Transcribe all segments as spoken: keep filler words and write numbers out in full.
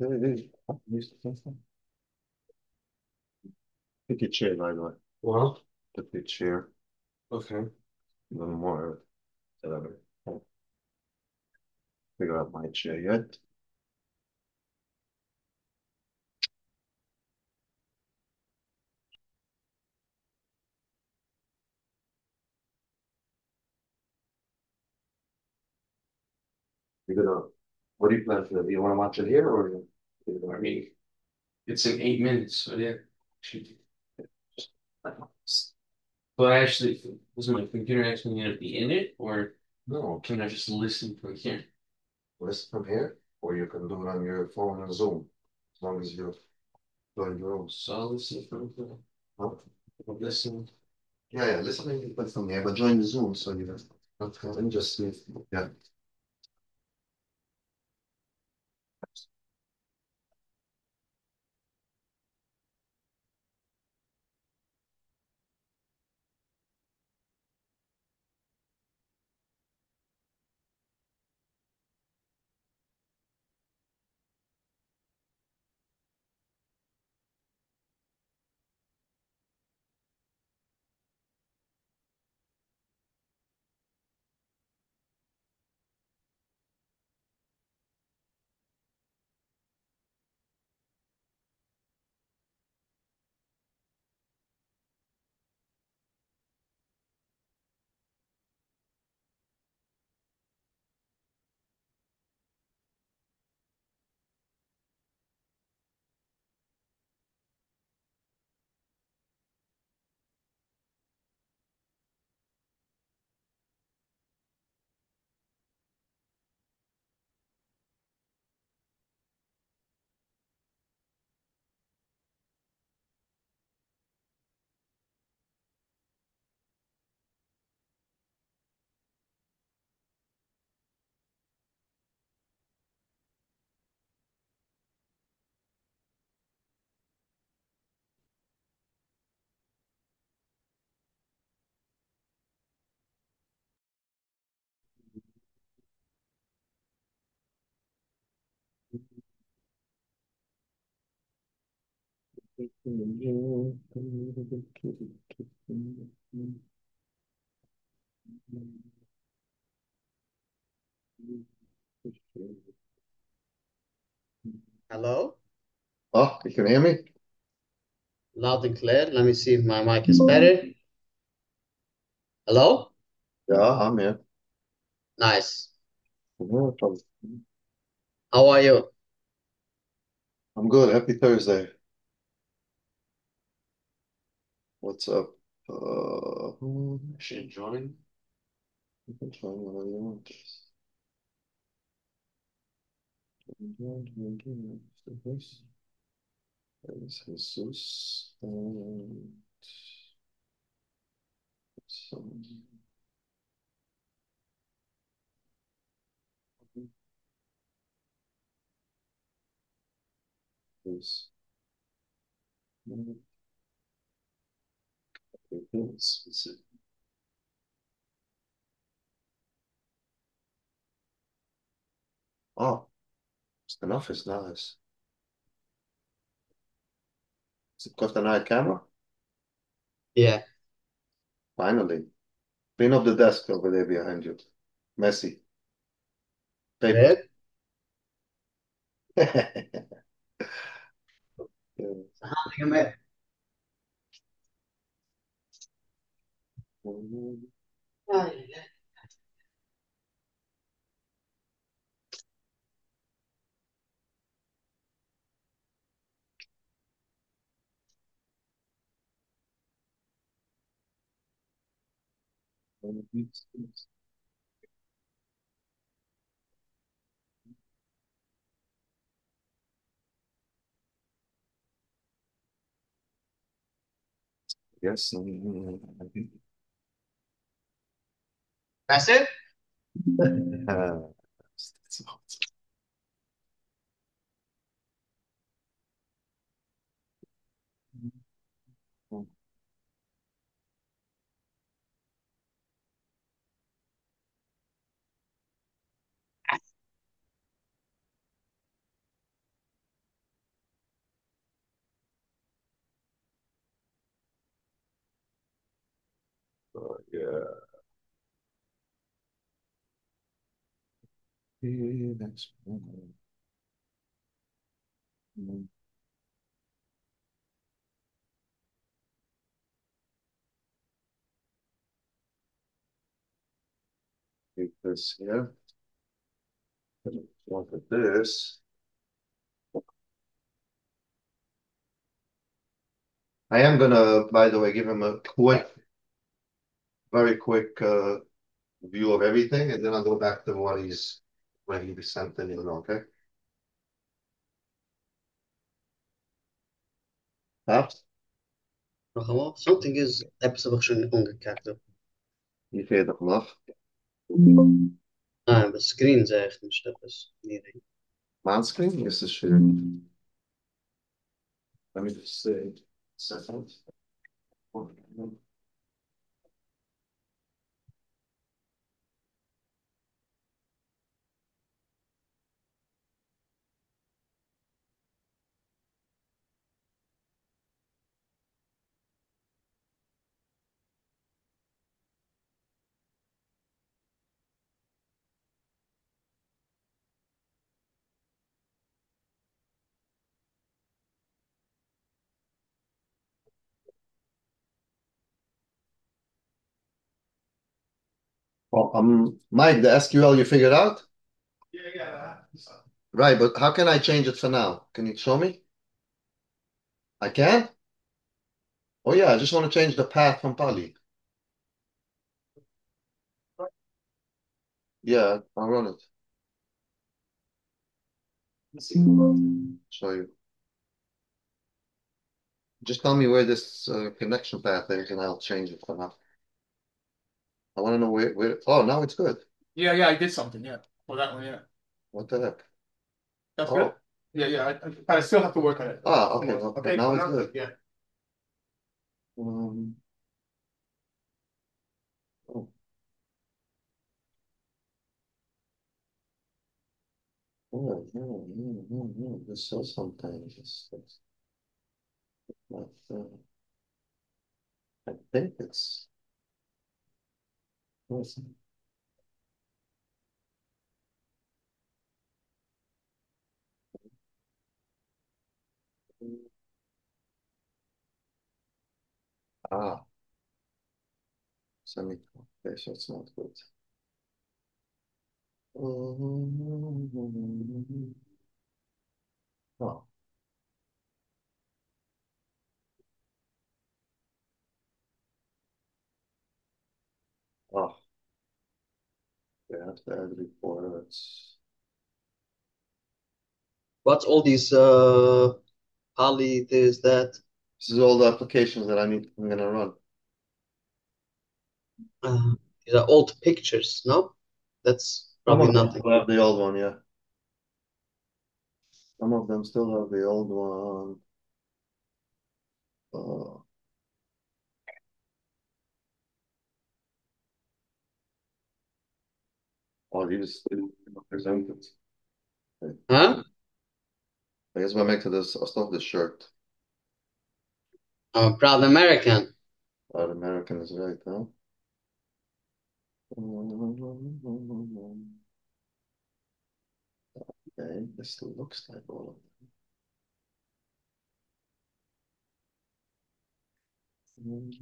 Hey, pick your chair, by the way. Well, Pick your chair. okay. A little more. Uh, figure out my chair yet. You're gonna. What do you plan to do? You want to watch it here, or I mean, it's in eight minutes, so yeah. Should- But actually, was my computer actually going to be in it, or no? can I just listen from here? Listen from here, or you can do it on your phone on Zoom, as long as you're doing your own. So I'll listen from here. Huh? I'll listen. Yeah, yeah. Listen from here, but join the Zoom so you don't. Okay, and just yeah. Hello, Oh, you can hear me? loud and clear. Let me see if my mic is better. Hello? Yeah, I'm here. Nice. No problem. How are you? I'm good. Happy Thursday. What's up? Uh, Should join. you can try whatever you want. There's Jesus. And some is specific. Oh, enough is nice. Is it got an eye camera? Yeah. Finally. Clean up the desk over there behind you. Messy. Papers. Good. Yeah. How do you met? Yes. mm, That's it? uh, Uh, yeah. Yeah, that's mm, take this here. Look at this. I am gonna, by the way, give him a quick, very quick uh, view of everything, and then I'll go back to what he's when he sent in, you know, okay? Ja, Nog eenmaal. Something is hepsi bakışın ongekakt. die veertig nog. Ah, the screen zegt niet dat is niet. Maanscreen is this schön. Let me just say, second. Well, um, Mike, the S Q L you figured out? Yeah, yeah. Right, but how can I change it for now? Can you show me? I can? Oh yeah, I just want to change the path from Pali. Yeah, I'll run it. Show you. Just tell me where this uh, connection path is, and I'll change it for now. I want to know where, where. Oh, now it's good. Yeah, yeah, I did something, yeah. For that one, yeah. What the heck? That's good. Oh, Yeah, yeah. I, I, I still have to work on it. ah, okay. More. Well, Okay, now it's now good. yeah. Um, oh, oh, no, no, no, no. This says something. This, this, not, uh, I think it's. What's it? Ah, semi. Okay, so it's not good. Oh, oh, they have to add reports. What's all these uh poly this that This is all the applications that I need. I'm gonna run. uh, these are old pictures, no? That's Some probably of them nothing. still have the old one, yeah. Some of them still have the old one. Uh, oh, he just didn't present it. Okay. Huh? I guess we'll make to this. I'll stop this shirt. I'm a proud American. Our American is right, huh? Okay, this looks like all of them.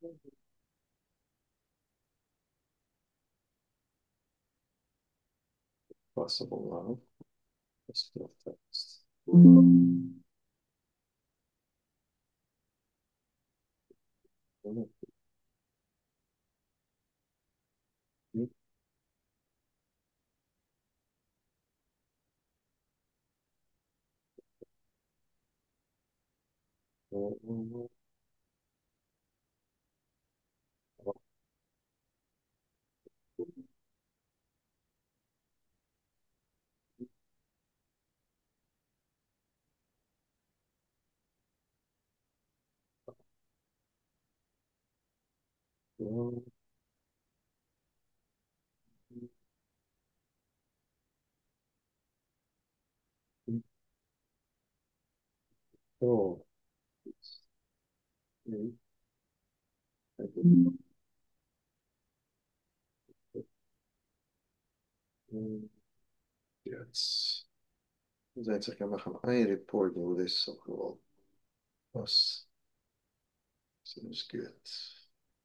Possible now. Let's go text. Oh, Jetzt. Zijn ze, we gaan een report doen, dit is ook wel was. Dat is goed.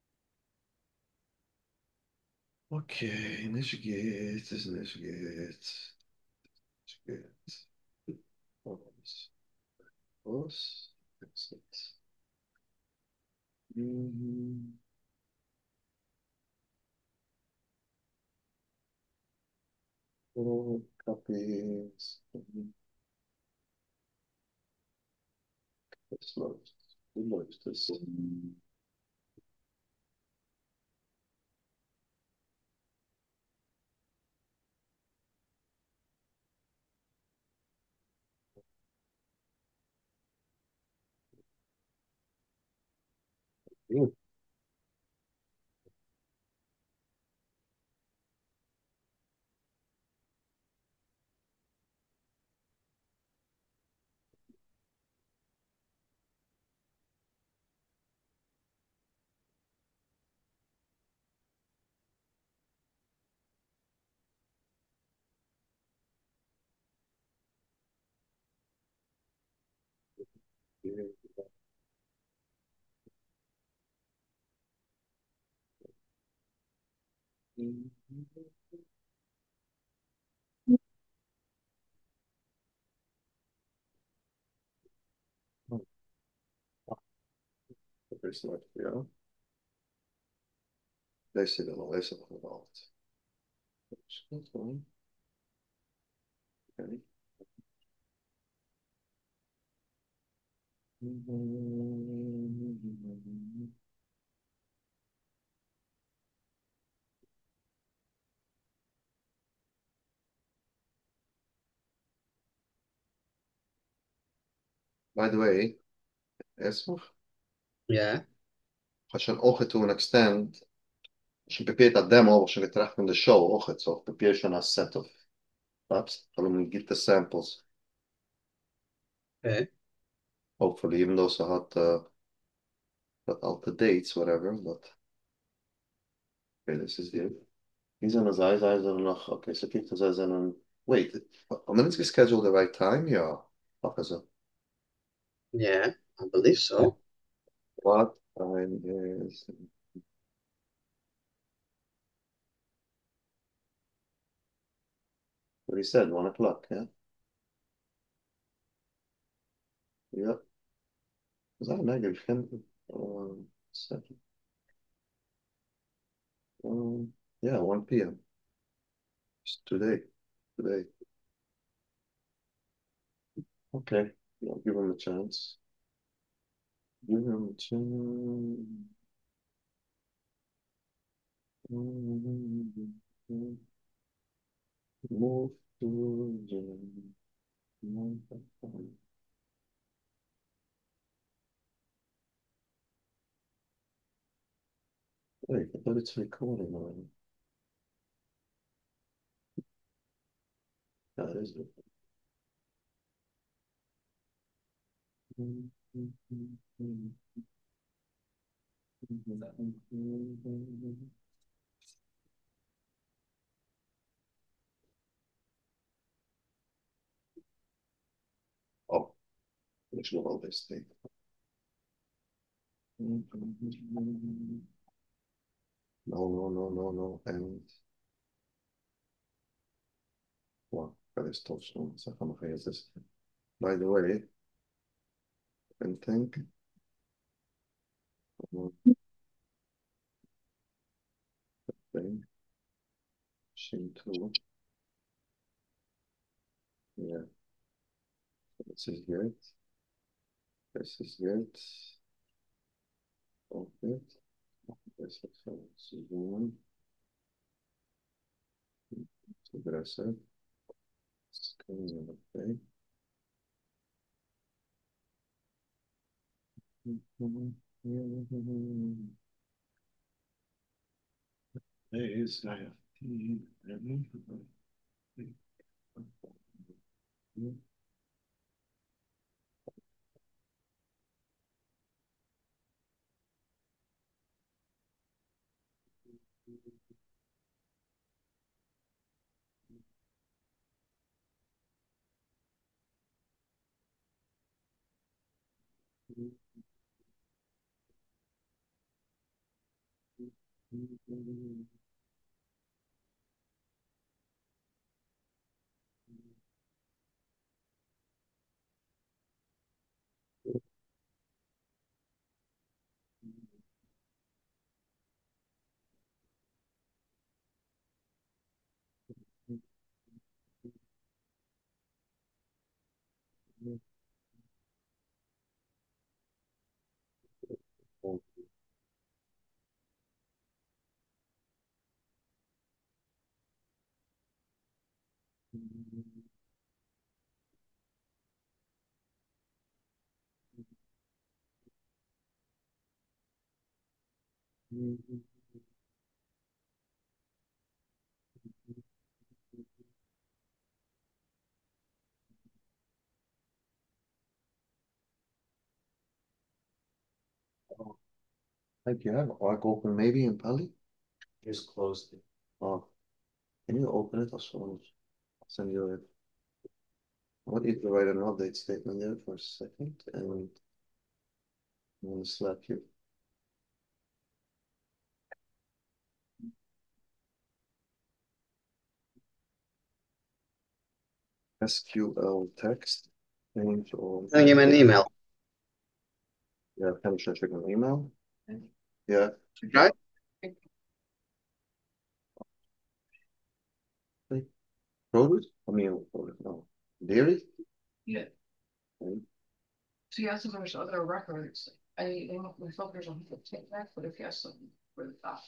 Oké, niet zo goed, is niet zo goed. Is goed. Alles. Alles. That's it. Mhm. Oh, copies. That's most. The most is. Is not, ja. Deze zit er nog, deze nog gehaald. Is goed hoor. Oké. By the way, Esmer, Ja, عشان أخت to an extent, عشان prepared a demo عشان نترح من the show أخت, so preparation a set of apps, خلونا get the samples, oké. hopefully, even though so had uh, got all the dates, whatever, but okay, this is it. These are the eyes, eyes are noch, okay, so keep those eyes in, wait, I'm gonna schedule the right time, yeah, okay, so Yeah, I believe so. what time is, what he said, one o'clock, yeah? Yeah. Is that a negative? Um, second. Um, yeah, one p m. It's today. Today. Okay. Yeah, give him a chance. Give him a chance. Move to the Wait, I thought it's recording already. That is it. Oh, let's go all this thing. No, no, no, no, no. And well, that is touchdown. So I'm afraid this. By the way, I think um, thing Shin two. Yeah, this is good. This is good. All good. This is one. So that I said. It's going okay. Is I have T. Like you have Arc open maybe in Pali? Just closed it. Oh, can you open it? I'll show- I'll send you it. I want you to write an update statement there for a second, and I'm gonna slap you. S Q L text, change or Sending him an email, yeah, can check an email. Yeah, right? produce? I mean, produce, no. Dairy? Yeah, Okay. so he has some there's other records. I don't know if my filters on the take that, but if he has some for that.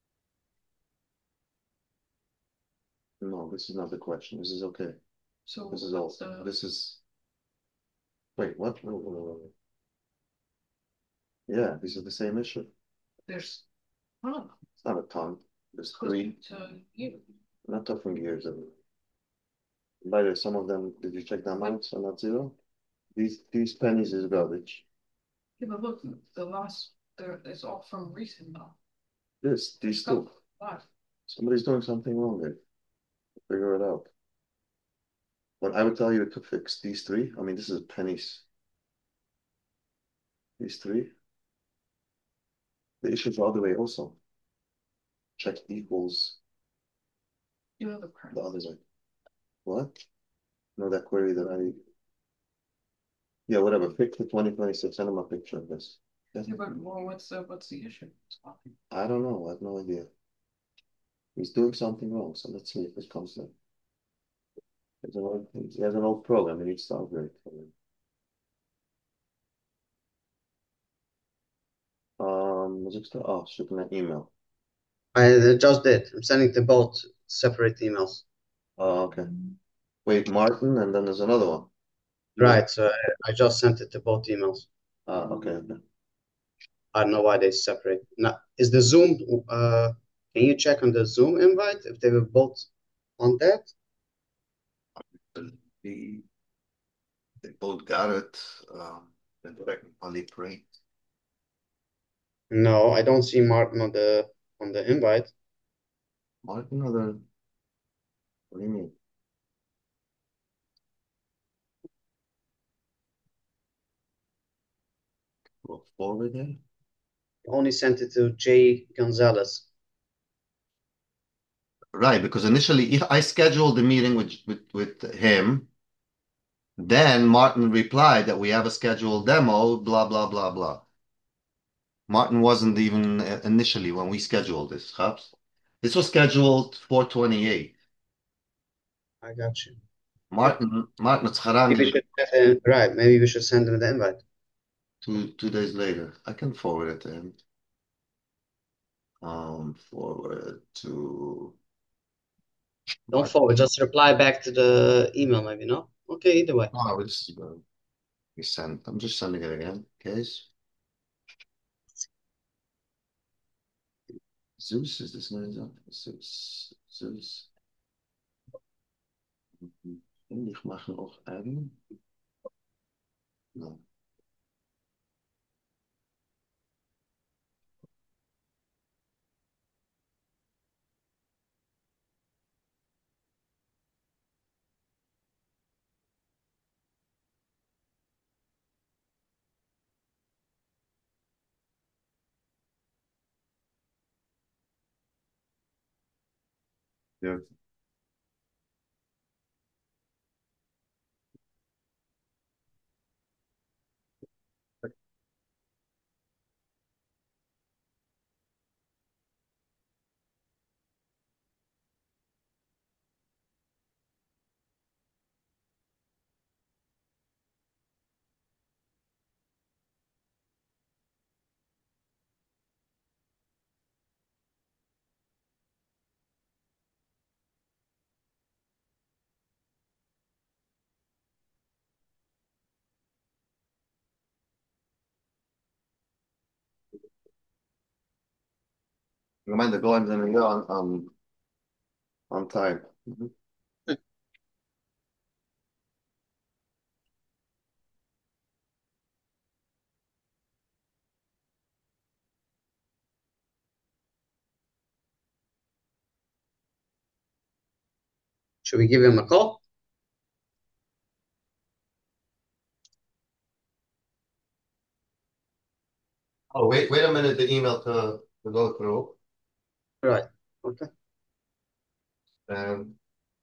No, this is not the question. This is okay. So This is all. what's the- This is. Wait, what? Wait, wait, wait, wait. Yeah, this is the same issue. there's, I don't know, It's not a ton. There's goes three. to you. Not talking years of it. By the way, some of them, did you check them out? So not zero. These these pennies is garbage. Yeah, but look, the last, there, it's all from recent now. This, these two. Live. Somebody's doing something wrong there. Figure it out. But I would tell you to fix these three. I mean, this is pennies. These three. The issue's all the way also. Check equals You have the current. the other side. What? No, that query that I. Yeah, whatever. Fix the twenty twenty-six. Send them a picture of this. Yeah, but well, what's the, what's the issue? It's fine. I don't know. I have no idea. He's doing something wrong. So let's see if it comes in. There's an old, he has an old program. He needs to upgrade. Um, was it still? Oh, shoot, an email. I just did. I'm sending to both separate emails. Oh, okay. Wait, Martin, and then there's another one. Right, so I, I just sent it to both emails. Ah, okay, okay. I don't know why they separate. Now, is the Zoom, uh, can you check on the Zoom invite if they were both on that? He, they both got it. Um, and only pray. No, I don't see Martin on the on the invite. Martin, or the, what do you mean? Well, forward there? Only sent it to Jay Gonzalez. Right, because initially if I scheduled the meeting with, with with him. Then Martin replied that we have a scheduled demo, blah blah blah blah. Martin wasn't even uh, initially when we scheduled this, Chaps. This was scheduled for twenty-eight. I got you. Martin Martin Maybe we Tzharandi should have him- right. Maybe we should send him the invite. two two days later. I can forward it to him. Um, forward to Don't Martin. forward. Just reply back to the email. Maybe no. Okay, either way. Oh, it's uh, we sent. I'm just sending it again. Case Zeus is this name? Zeus Zeus. Und ich mache auch admin. No. Yeah. Remind the go and then go on um on time. Mhm. Should we give him a call? Oh, wait, wait a minute, the email to, to go through. Right. Okay. And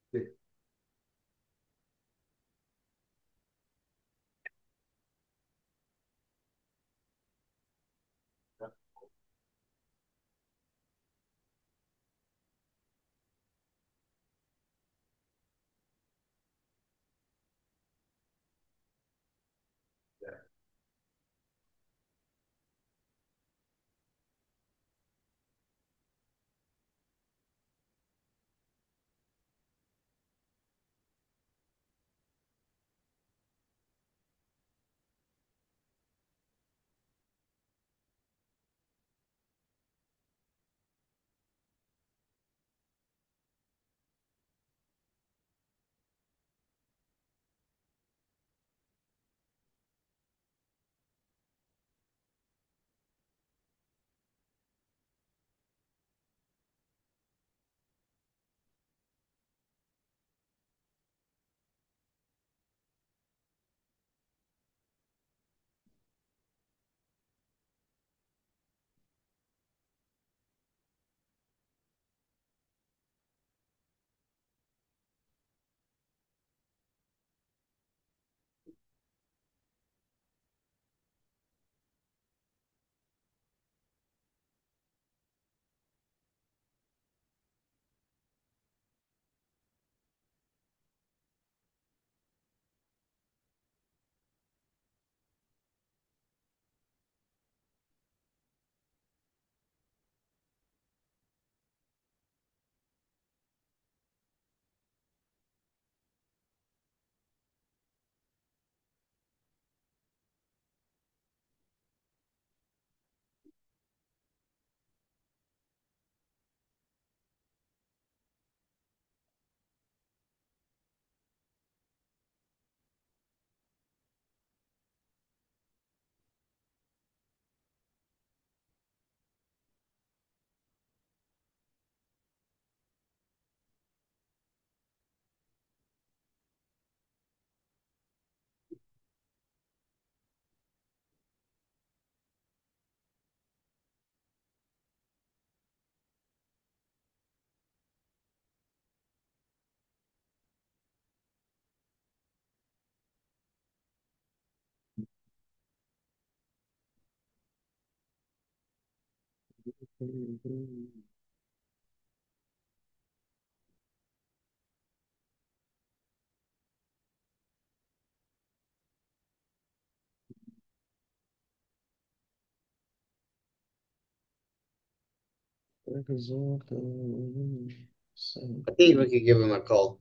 I think we could give him a call.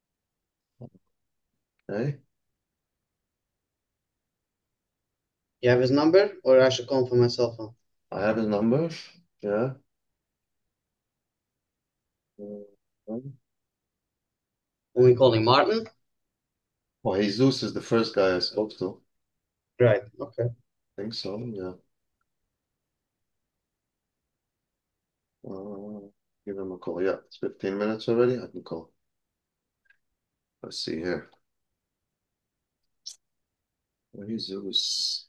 okay. You have his number, or I should call him from my cell phone? I have his number. Yeah. When we calling Martin? Well, Jesus is the first guy I spoke to. Right. Okay. I think so, yeah. Uh, give him a call. Yeah, it's fifteen minutes already. I can call. Let's see here. Where is Zeus?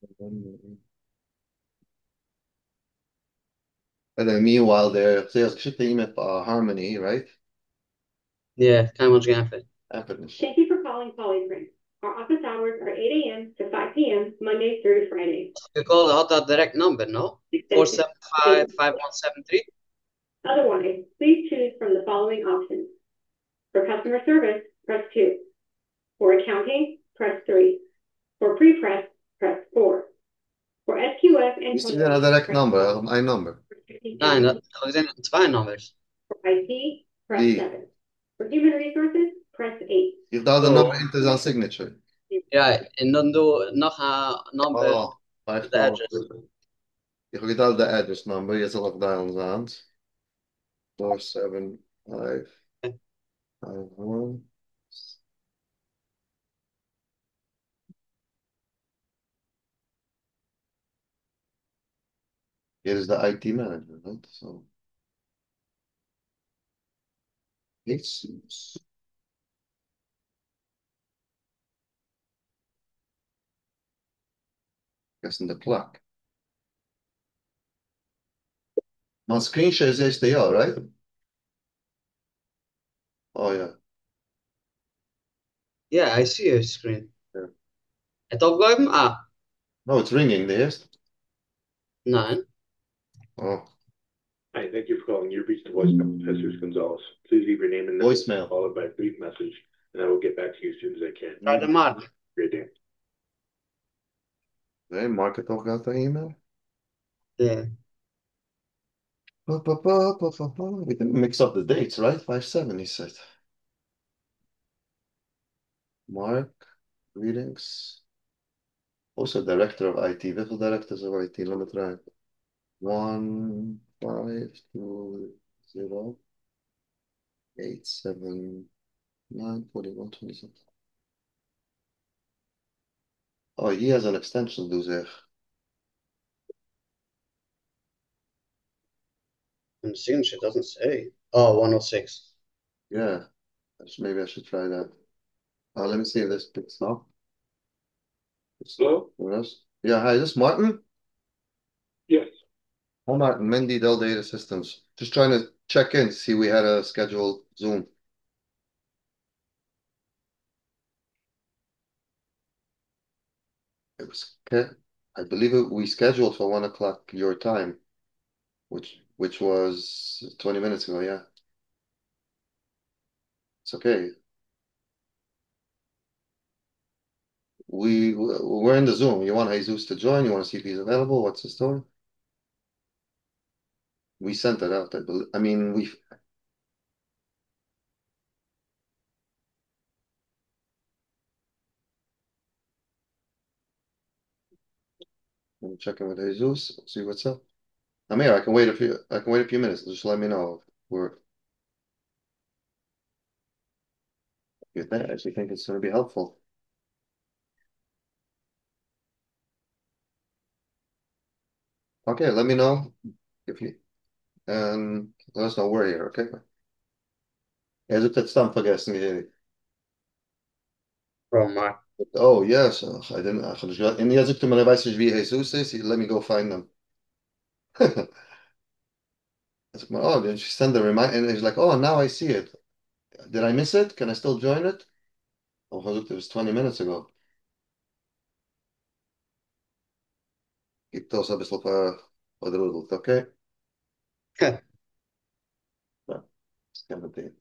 And then meanwhile, there, sales geschikte email uh, Harmony, right? Yeah, كان مش قاعد. Happiness. Thank you for calling Polyprint. Our office hours are eight a m to five p m Monday through Friday. You call the hot direct number, no? four seven five, five one seven three. Otherwise, please choose from the following options. For customer service, press two. For accounting, press three. For pre-press, press four. For S Q F and You see that direct number, my number. Nein, dat zijn twee nummers. For I T, press Die. seven. For human resources, press eight. You've done the Oh. number into the signature. Ja, en dan doe nog een number, Oh, five the address. Je gaat al de address number, je zal ook daar ons aan. four seven five five one. Hier is de I T manager, right? So. Jesus. Guessing the clock. My screen shares H D R, right? Oh yeah. Yeah, I see your screen. Yeah. Het opgeven? Ah, No, it's ringing, the eerst. nee. Oh, Hi, thank you for calling. You've reached the voicemail of Jesus Gonzalez. Please leave your name and number, Voicemail. followed by a brief message, and I will get back to you as soon as I can. Try the mark. Great day. nee, Mark het toch gehad, de e-mail? Yeah. Pa, pa, pa, pa, pa, pa. We didn't mix up the dates, right? five seven, he said. Mark, greetings. Also director of I T. Wiffel directors of I T, let me try. One, five, two, zero, eight, seven, nine, forty-one, twenty-seven. Oh, he has an extension, do zeg. And the signature doesn't say. Oh, one oh six. Yeah, maybe I should try that. Uh, let me see if this picks up. Hello? Yes. Yeah, hi, is this Martin? Yes. Hi, Martin, Mendy, Dell Data Systems. Just trying to check in, see we had a scheduled Zoom. It was, okay. I believe it, we scheduled for one o'clock your time, which which was twenty minutes ago, yeah. It's okay. We we're in the Zoom. You want Jesus to join? You want to see if he's available? What's the story? We sent it out. I believe. I mean, we. I'm checking with Jesus. See what's up. I'm here. I can wait a few. I can wait a few minutes. Just let me know. We're. If you actually think it's going to be helpful. Okay, let me know if you and let us know we're here. Okay. Is it that stamp vergessen jullie? From Mark. Oh yes, uh, I didn't. I forgot. In the to me weiß nicht wie Jesus is. Let me go find them. I said, oh, then she sent the reminder, and he's like, oh, now I see it. Did I miss it? Can I still join it? Oh, look, it was twenty minutes ago. Keep those a bisschen ver verdrudeld, okay? Ja, seventeen.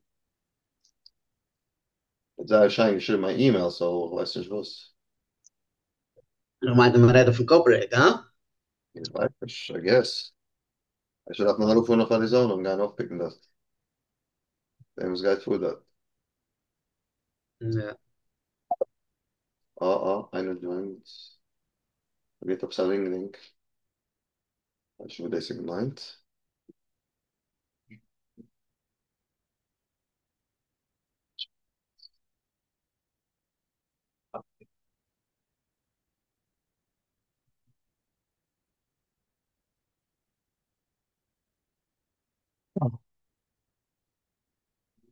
It's waarschijnlijk should my email, so weißt du was? Dan maakt hem redden van Corporate, huh? I guess. I should have nog geroepen nog Arizona om gaan oppikken dat. Famous guy voor dat. Ja. Oh, oh, einer joint. Weet op zijn link. Als je deze gemeint.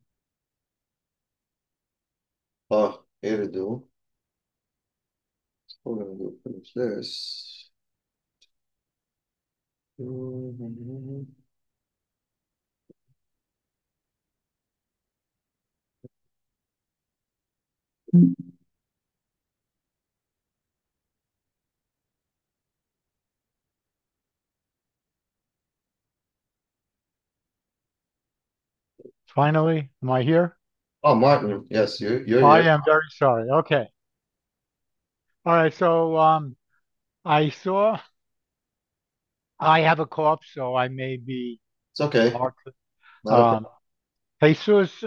Oh, here we do. We're gonna do finish this. Mhm. Finally, am I here? Oh, Martin, yes, you're you're I here. am very sorry. Okay. All right. So um, I saw I have a cough, so I may be It's okay. hard to. Not a Um, problem. Jesus,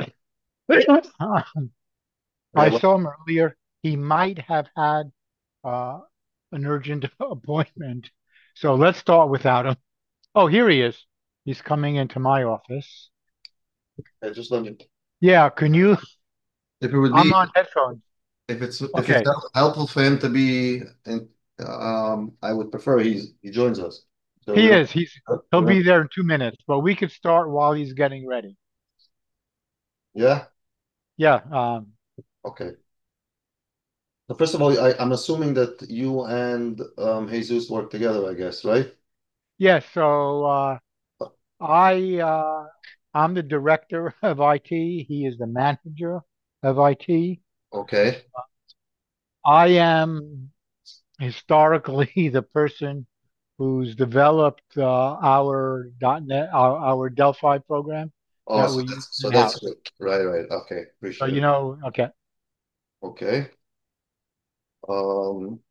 Yeah, I well, saw him earlier. He might have had uh, an urgent appointment. So let's start without him. Oh, here he is. He's coming into my office. yeah, just let me. Yeah, can you? If it would I'm be, on headphones. if it's if it's Okay. help- helpful for him to be, in, um, I would prefer he's he joins us. So we He don't. is. He's he'll We don't. be there in two minutes, but we could start while he's getting ready. Yeah. Yeah. Um, Okay. So first of all, I, I'm assuming that you and um, Jesus work together, I guess, right? yeah. So uh, I uh, I'm the director of I T. He is the manager of I T. Okay. I am historically the person who's developed uh, our .NET, our, our Delphi program Oh, that so we use that's so that's in-house. good. Right, right. Okay, So appreciate you it. know, okay. Okay. Um,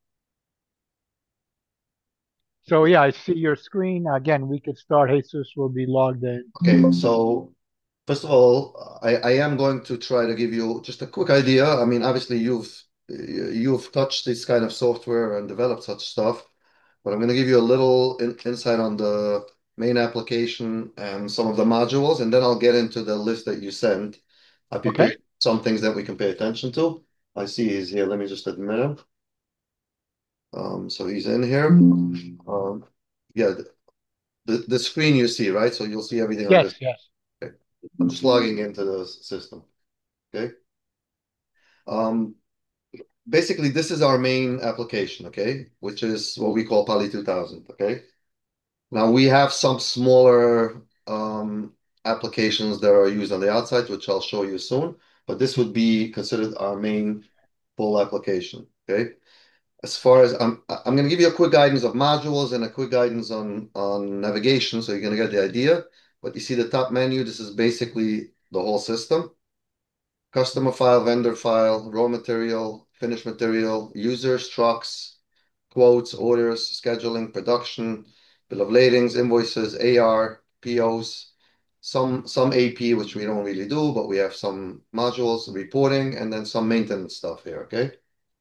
So yeah, I see your screen. Again, we could start. Jesus will be logged in. okay, so first of all, I, I am going to try to give you just a quick idea. I mean, obviously you've you've touched this kind of software and developed such stuff, but I'm going to give you a little in, insight on the main application and some of the modules, and then I'll get into the list that you sent. I Okay. prepared some things that we can pay attention to. I see he's here. Let me just admit him. Um, so he's in here. Um, yeah, the, the screen you see, right? So you'll see everything on this. Yes. Yes. Okay. I'm just logging into the system. Okay. Um, basically, this is our main application, okay, which is what we call Poly two thousand. Okay. Now we have some smaller um, applications that are used on the outside, which I'll show you soon. But this would be considered our main full application. Okay. As far as I'm, I'm going to give you a quick guidance of modules and a quick guidance on on navigation, so you're going to get the idea. But you see the top menu. This is basically the whole system: customer file, vendor file, raw material, finished material, users, trucks, quotes, orders, scheduling, production, bill of ladings, invoices, A R, P Os, some some A P, which we don't really do, but we have some modules, reporting, and then some maintenance stuff here. Okay.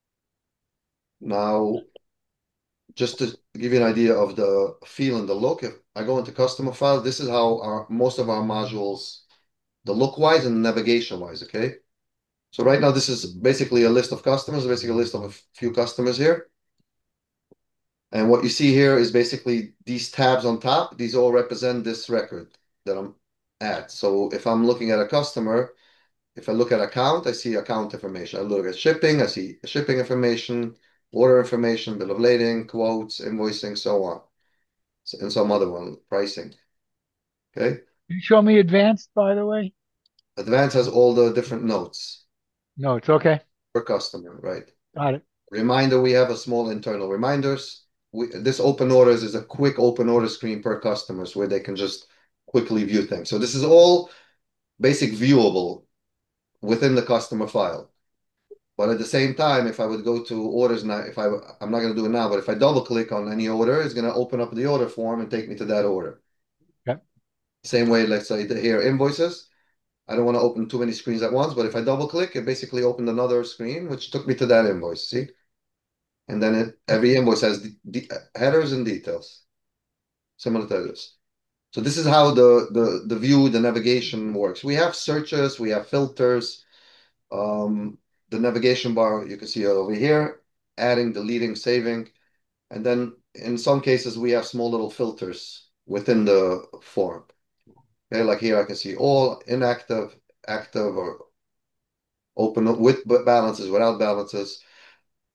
Now, just to give you an idea of the feel and the look, if I go into customer file, this is how our most of our modules, the look wise and navigation wise. Okay. So right now, this is basically a list of customers, basically a list of a few customers here. And what you see here is basically these tabs on top. These all represent this record that I'm at. So if I'm looking at a customer, if I look at account, I see account information. I look at shipping, I see shipping information, order information, bill of lading, quotes, invoicing, so on. And some other one, pricing. Okay. Can you show me advanced, by the way? Advance has all the different notes No, it's okay. per customer, right? Got it. Reminder, we have a small internal reminders. We, this open orders is a quick open order screen per customers where they can just quickly view things. So this is all basic viewable within the customer file. But at the same time, if I would go to orders now, if I, I'm not going to do it now, but if I double click on any order, it's going to open up the order form and take me to that order. Okay. Same way, let's say here, invoices. I don't want to open too many screens at once, but if I double click, it basically opened another screen, which took me to that invoice. See? And then it, every invoice has the, the headers and details, similar to this. So this is how the, the, the view, the navigation works. We have searches, we have filters. Um, the navigation bar, you can see it over here, adding, deleting, saving. And then in some cases, we have small little filters within the form. Okay, like here I can see all inactive, active, or open with balances, without balances.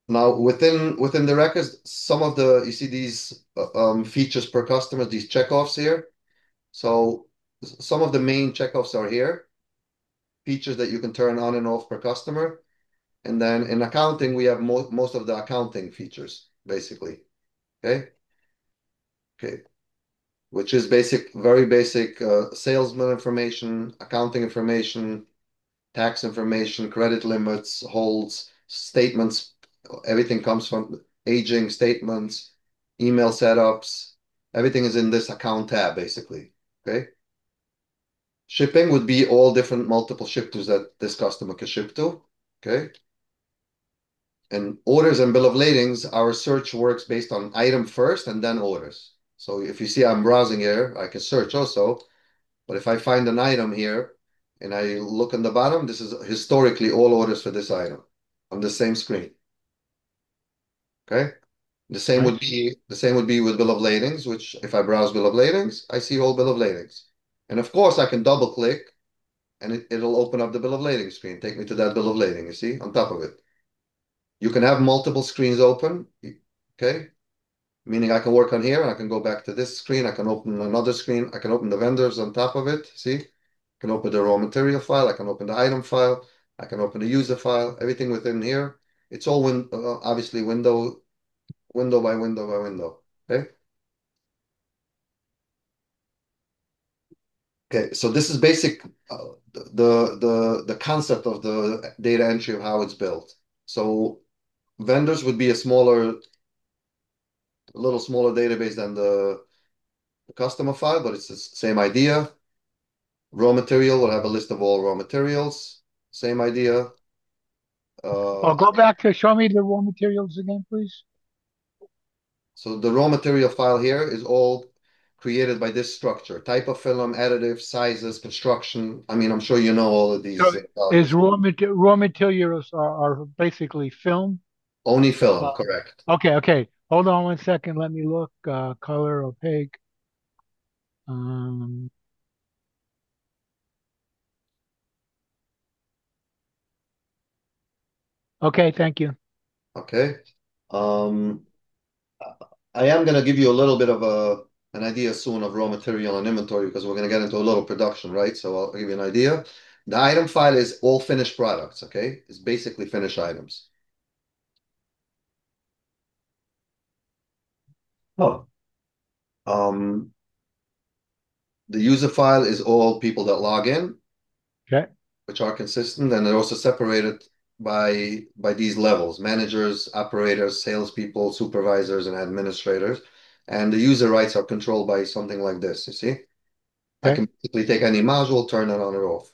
Now within within the records, some of the you see these uh, um, features per customer, these checkoffs here. So s- some of the main checkoffs are here, features that you can turn on and off per customer. And then in accounting, we have mo most of the accounting features, basically. Okay. Okay. Which is basic, very basic uh, salesman information, accounting information, tax information, credit limits, holds, statements. Everything comes from aging statements, email setups. Everything is in this account tab, basically. Okay. Shipping would be all different multiple ship tos that this customer can ship to. Okay. And orders and bill of ladings, our search works based on item first and then orders. So if you see I'm browsing here, I can search also. But if I find an item here and I look on the bottom, this is historically all orders for this item on the same screen. Okay. The same would Nice. be the same would be with bill of ladings, which if I browse bill of ladings, I see all bill of ladings. And of course I can double click and it, it'll open up the bill of lading screen, take me to that bill of lading, you see, on top of it. You can have multiple screens open, okay? Meaning I can work on here and I can go back to this screen. I can open another screen. I can open the vendors on top of it. See? I can open the raw material file. I can open the item file. I can open the user file. Everything within here. It's all win uh, obviously window, window by window by window. Okay. Okay. So this is basic, uh, the the the concept of the data entry of how it's built. So vendors would be a smaller, a little smaller database than the, the customer file, but it's the same idea. Raw material will have a list of all raw materials. Same idea. Oh, Uh, go back to show me the raw materials again, please. so the raw material file here is all created by this structure. Type of film, additive, sizes, construction. I mean, I'm sure you know all of So these uh, is values. raw mater raw materials are, are basically film? Only film, Uh, correct. okay, okay. Hold on one second. Let me look. Uh, color opaque. Um, okay, thank you. Okay. Um, I am going to give you a little bit of a an idea soon of raw material and inventory because we're going to get into a little production, right? So I'll give you an idea. The item file is all finished products, okay? It's basically finished items. Oh. Um, the user file is all people that log in, Okay. which are consistent, and they're also separated by by these levels: managers, operators, salespeople, supervisors, and administrators. And the user rights are controlled by something like this. You see, I Okay. can basically take any module, turn it on or off.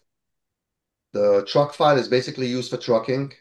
The truck file is basically used for trucking.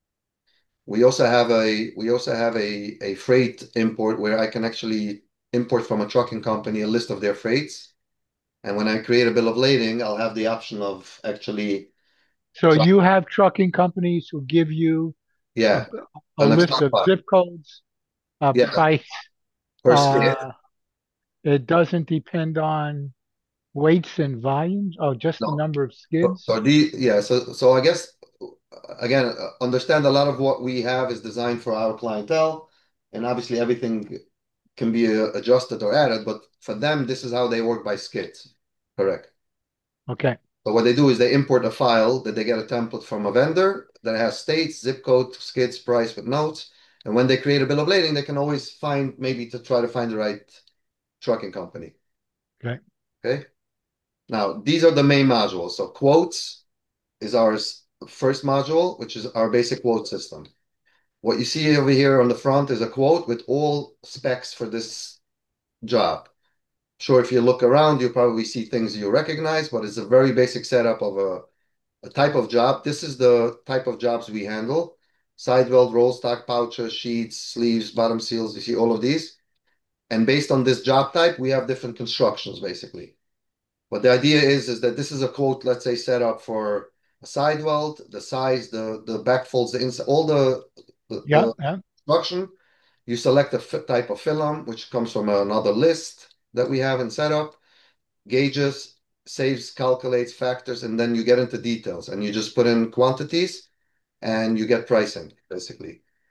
We also have a we also have a a freight import where I can actually import from a trucking company a list of their freights. And when I create a bill of lading, I'll have the option of actually, So so you have trucking companies who give you a, yeah, a an list Excel of file. zip codes, a Yeah, price. per skid. Uh, it doesn't depend on weights and volumes. Oh, just the No. number of So, skids. so the yeah, so so I guess again, uh, understand a lot of what we have is designed for our clientele, and obviously everything can be uh, adjusted or added, but for them, this is how they work by skids. Correct. Okay. So what they do is they import a file that they get a template from a vendor that has states, zip code, skids, price with notes. And when they create a bill of lading, they can always find maybe to try to find the right trucking company. Okay. Okay. Now, these are the main modules. So quotes is our s- first module, which is our basic quote system. What you see over here on the front is a quote with all specs for this job. Sure, if you look around, you probably see things you recognize, but it's a very basic setup of a, a type of job. This is the type of jobs we handle. Side weld, roll stock, pouches, sheets, sleeves, bottom seals. You see all of these. And based on this job type, we have different constructions, basically. But the idea is, is that this is a quote, let's say, set up for a side weld, the size, the the back folds, the inside, all the the, Yeah. the Yeah. construction. You select a fi- type of film, which comes from another list that we have in setup, gauges, saves, calculates factors, and then you get into details and you just put in quantities and you get pricing, basically.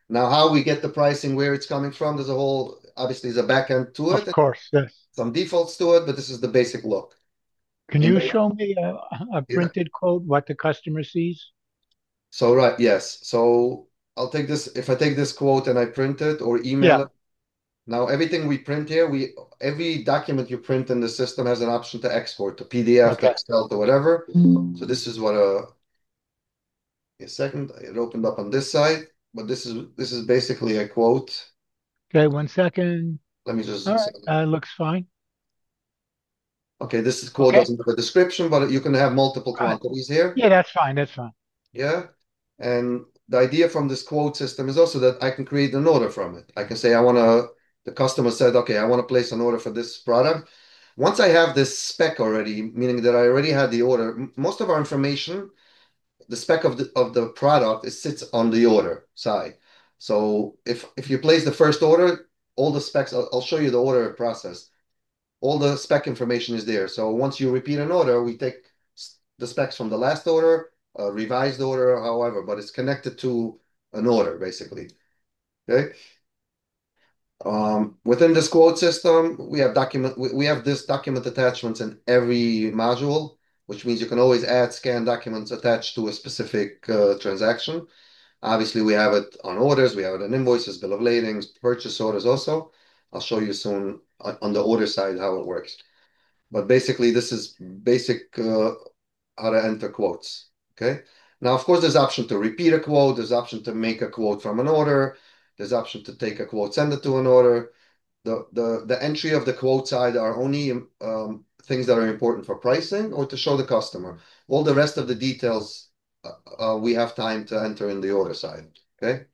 Now, how we get the pricing, where it's coming from, there's a whole, obviously, there's a back end to Of it, course, yes. some defaults to it, but this is the basic look. Can In you the, show me a, a yeah. printed quote, what the customer sees? So, right, yes. So I'll take this, if I take this quote and I print it or email Yeah, it. Now, everything we print here, we every document you print in the system has an option to export to P D F, to okay. Excel, to whatever. So this is what a, a second, it opened up on this side, but this is this is basically a quote. Okay, one second. Let me All just, right, uh, looks fine. okay, this is quote Okay, doesn't have a description, but you can have multiple all right. quantities here. Yeah, that's fine, that's fine. Yeah. And the idea from this quote system is also that I can create an order from it. I can say, I want to, the customer said, okay, I want to place an order for this product. Once I have this spec already, meaning that I already had the order, m- most of our information, the spec of the of the product, it sits on the order side. So if if you place the first order, all the specs, I'll, I'll show you the order process. All the spec information is there. So once you repeat an order, we take s- the specs from the last order, a revised order, however, but it's connected to an order basically. Okay. Um, within this quote system, we have document we, we have this document attachments in every module, which means you can always add scan documents attached to a specific uh, transaction. Obviously, we have it on orders, we have it on invoices, bill of ladings, purchase orders also. I'll show you soon on, on the order side how it works. But basically, this is basic uh, how to enter quotes. Okay. Now, of course, there's option to repeat a quote. There's option to make a quote from an order. There's option to take a quote, send it to an order. The the the entry of the quote side are only um, things that are important for pricing or to show the customer. All the rest of the details uh, uh, we have time to enter in the order side. Okay.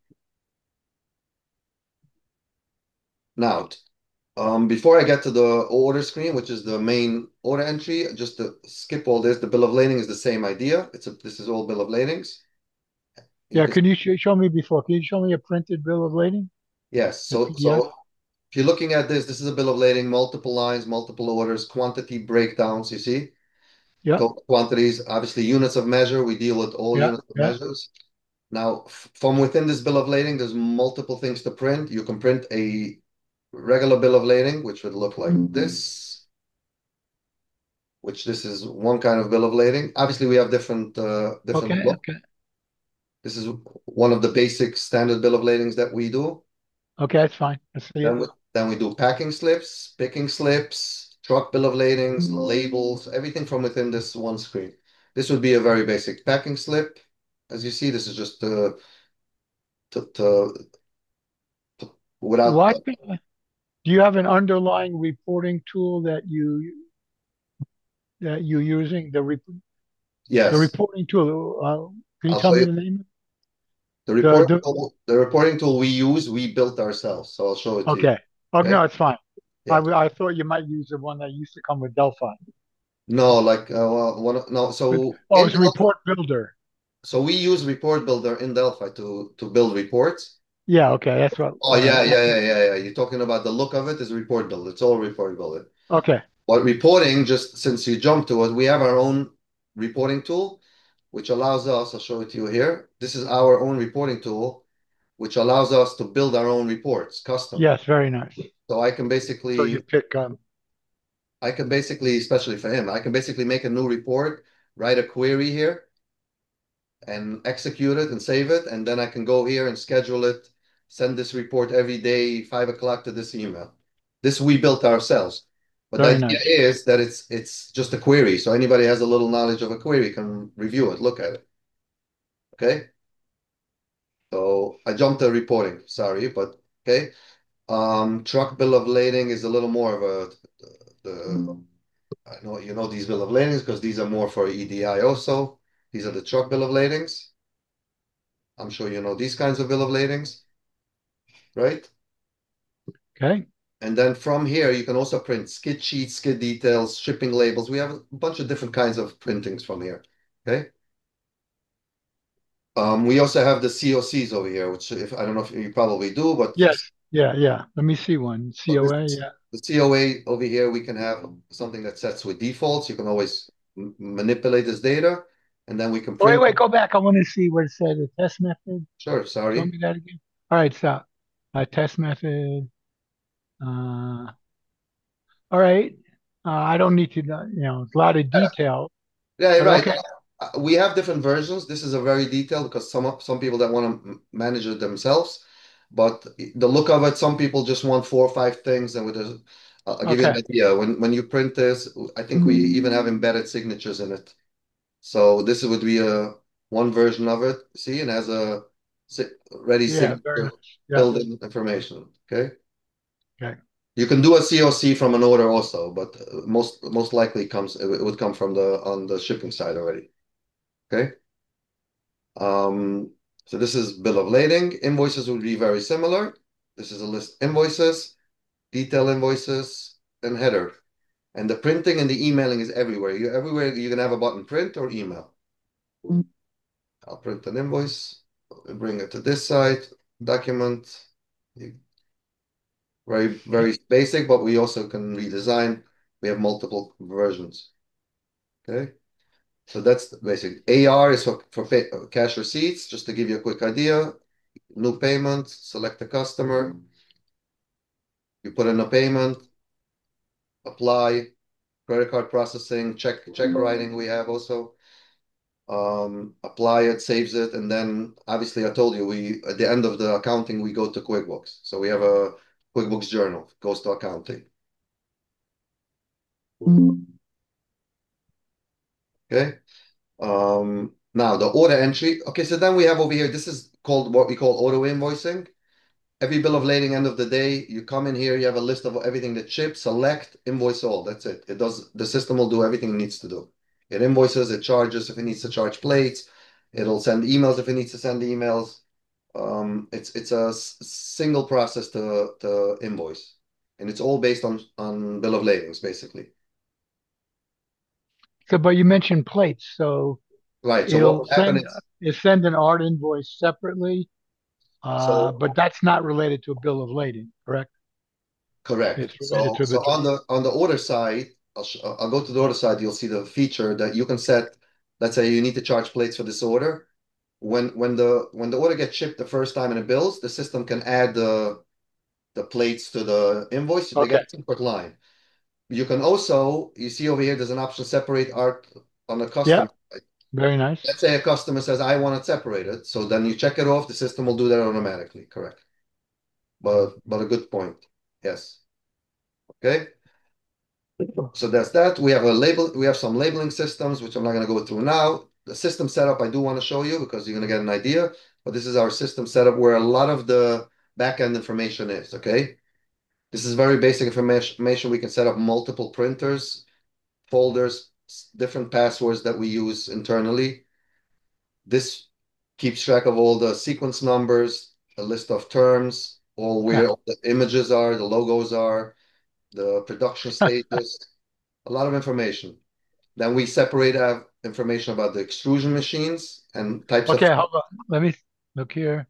Now, Um, before I get to the order screen, which is the main order entry, just to skip all this, the bill of lading is the same idea. It's a, this is all bill of ladings. You Yeah, can, can you sh show me before? Can you show me a printed bill of lading, yes. the So, P D F? so if you're looking at this, this is a bill of lading, multiple lines, multiple orders, quantity breakdowns. You see, Yeah, total quantities, obviously units of measure. We deal with all yeah, units of yeah. measures. Now, f- from within this bill of lading, there's multiple things to print. You can print a regular bill of lading, which would look like this. Which this is one kind of bill of lading. Obviously, we have different uh, different Okay, look. okay, This is one of the basic standard bill of ladings that we do. okay, that's fine. I see it. Then we, then we do packing slips, picking slips, truck bill of ladings, labels, everything from within this one screen. This would be a very basic packing slip. As you see, this is just uh, to, to, to without What, do you have an underlying reporting tool that you that you're using? The re the yes. reporting tool, uh, can you I'll tell show me you the name? the The reporting the tool. The reporting tool we use, we built ourselves. So I'll show it to you. Okay. Oh, Okay. no, it's fine. I, Yeah. w- I thought you might use the one that used to come with Delphi. No, like uh, well, one of- no. But, So oh, in it's a Delphi, report builder. so we use Report Builder in Delphi to to build reports. Yeah, okay, that's what. Oh All right. yeah, Well, yeah, yeah, yeah, yeah. You're talking about the look of it is Report Builder. It's all Report Builder. okay, But reporting, just since you jumped to it, we have our own reporting tool, which allows us. I'll show it to you here. This is our own reporting tool, which allows us to build our own reports, custom. yes, very nice. So I can So you basically, pick um. I can basically, especially for him, I can basically make a new report, write a query here and execute it and save it. And then I can go here and schedule it, send this report every day, five o'clock to this email. This we built ourselves. But the Very idea nice. is that it's it's just a query. So anybody has a little knowledge of a query can review it, look at it. Okay. So I jumped to reporting, sorry, but okay. Um, truck bill of lading is a little more of a the I know you know these bill of ladings because these are more for E D I also. These are the truck bill of ladings. I'm sure you know these kinds of bill of ladings, right? Okay. And then from here, you can also print skid sheets, skid details, shipping labels. We have a bunch of different kinds of printings from here. Okay. Um, we also have the C O Cs over here, which if I don't know if you probably do, but Yes. Yeah. Yeah. Let me see one. but C O A. this, Yeah. the C O A over here, we can have something that sets with defaults. You can always m- manipulate this data, and then we can Wait, print. wait. Go back. I want to see what it said. The test method. Sure, Show sorry. me that again. All right, so uh, test method. Uh, all right. Uh, I don't need to, know, you know, it's a lot of detail, Yeah, but right. okay. Uh, We have different versions. This is a very detailed because some some people that want to manage it themselves, but the look of it, some people just want four or five things. And with a, I'll I'll give you an Okay. idea. When when you print this, I think we even have embedded signatures in it. So this would be a one version of it. See, and has a si- ready Yeah, very signature nice. Yeah. filled in information. Okay. Okay. You can do a C O C from an order also, but uh, most most likely comes it would come from the on the shipping side already. Okay. Um, so this is bill of lading. Invoices would be very similar. This is a list invoices, detail invoices, and header. And the printing and the emailing is everywhere. You everywhere you can have a button print or email. I'll print an invoice, bring it to this side, document. Very, very basic, but we also can redesign. We have multiple versions. Okay. So that's the basic. A R is for, for pay, uh, cash receipts, just to give you a quick idea. New payment, select the customer, you put in a payment, apply, credit card processing, check check writing we have also. Um, apply it, saves it, and then obviously I told you we at the end of the accounting we go to QuickBooks. So we have a QuickBooks journal, goes to accounting. Okay. Um, now the order entry. Okay, so then we have over here, this is called what we call auto invoicing. Every bill of lading, end of the day, you come in here, you have a list of everything that ships, select, invoice all. That's it. It does, the system will do everything it needs to do. It invoices, it charges if it needs to charge plates, it'll send emails if it needs to send emails. Um, it's it's a s- single process to to invoice, and it's all based on on bill of ladings, basically. So, but you mentioned plates, so Right. So what it'll will happen send is, it send an art invoice separately, uh, so but that's not related to a bill of lading, correct? correct. It's related So to so the on the on the order side, I'll sh I'll go to the order side. You'll see the feature that you can set. Let's say you need to charge plates for this order. When when the when the order gets shipped the first time and it bills, the system can add the the plates to the invoice. They okay. get a separate line. You can also, you see over here, there's an option separate art on the Yeah, customer side. very nice. Let's say a customer says, I want it separated. So then you check it off, the system will do that automatically. Correct. But but a good point. Yes. Okay. So that's that. We have a label, we have some labeling systems, which I'm not going to go through now. The system setup I do want to show you because you're going to get an idea. But this is our system setup where a lot of the backend information is. Okay. This is very basic information. We can set up multiple printers, folders, s- different passwords that we use internally. This keeps track of all the sequence numbers, a list of terms, all Okay. where all the images are, the logos are, the production stages, a lot of information. Then we separate out information about the extrusion machines and types of, Okay, hold on. Let me look here.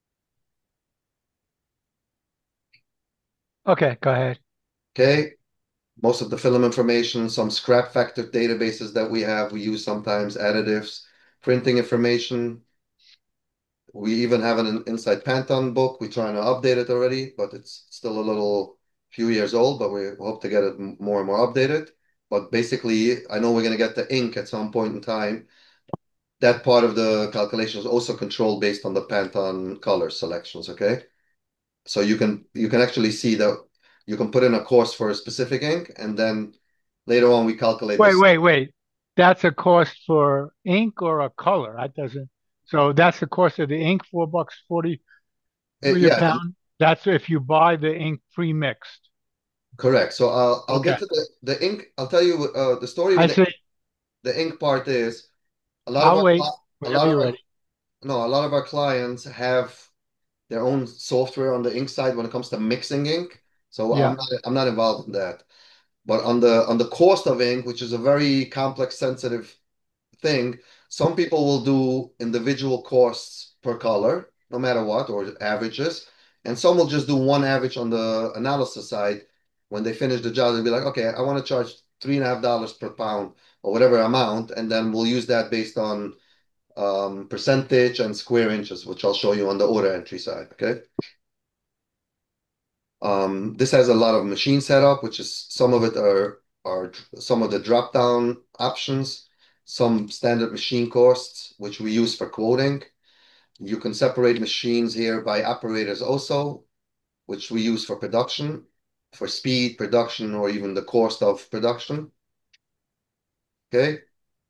Okay, go ahead. okay, most of the film information, some scrap factor databases that we have, we use sometimes additives, printing information. We even have an inside Pantone book. We're trying to update it already, but it's still a little few years old, but we hope to get it m- more and more updated. But basically, I know we're going to get the ink at some point in time. That part of the calculation is also controlled based on the Pantone color selections, okay? So you can you can actually see that you can put in a course for a specific ink, and then later on we calculate Wait, this. wait, wait. That's a cost for ink or a color? That doesn't. So that's the cost of the ink, four bucks forty Uh, three a yeah, pound. That's if you buy the ink pre-mixed. correct. So I'll I'll Okay, get to the the ink. I'll tell you uh, the story I with the see. the ink part is a lot of I'll our wait cli- a whenever lot of you're our ready. no a lot of our clients have their own software on the ink side when it comes to mixing ink. So I'm Yeah. not I'm not involved in that. But on the on the cost of ink, which is a very complex, sensitive thing, some people will do individual costs per color, no matter what, or averages, and some will just do one average on the analysis side. When they finish the job, they'll be like, okay, I want to charge three and a half dollars per pound or whatever amount, and then we'll use that based on um, percentage and square inches, which I'll show you on the order entry side, okay? Um, this has a lot of machine setup, which is some of it are are some of the drop down options, some standard machine costs, which we use for quoting. You can separate machines here by operators also, which we use for production, for speed, production, or even the cost of production. Okay.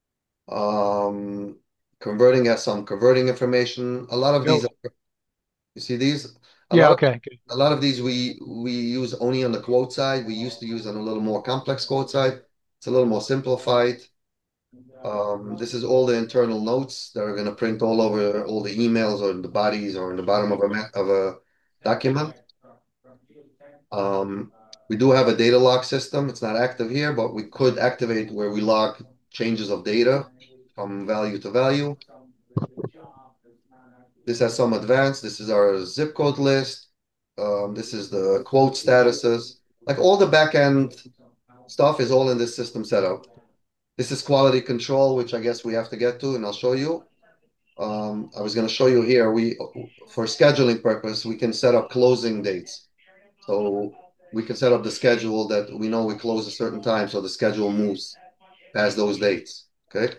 Um, converting has some converting information. A lot of these, Yo, are, you see these? A yeah, lot of okay, okay. a lot of these we we use only on the quote side. We used to use on a little more complex quote side. It's a little more simplified. Um, this is all the internal notes that are going to print all over all the emails or the bodies or in the bottom of a ma- of a document. Um, we do have a data log system. It's not active here, but we could activate where we log changes of data from value to value. This has some advanced. This is our zip code list. Um, this is the quote statuses. Like all the backend stuff is all in this system setup. This is quality control, which I guess we have to get to, and I'll show you. Um, I was going to show you here. We, for scheduling purpose, we can set up closing dates. So we can set up the schedule that we know we close a certain time, so the schedule moves past those dates. Okay.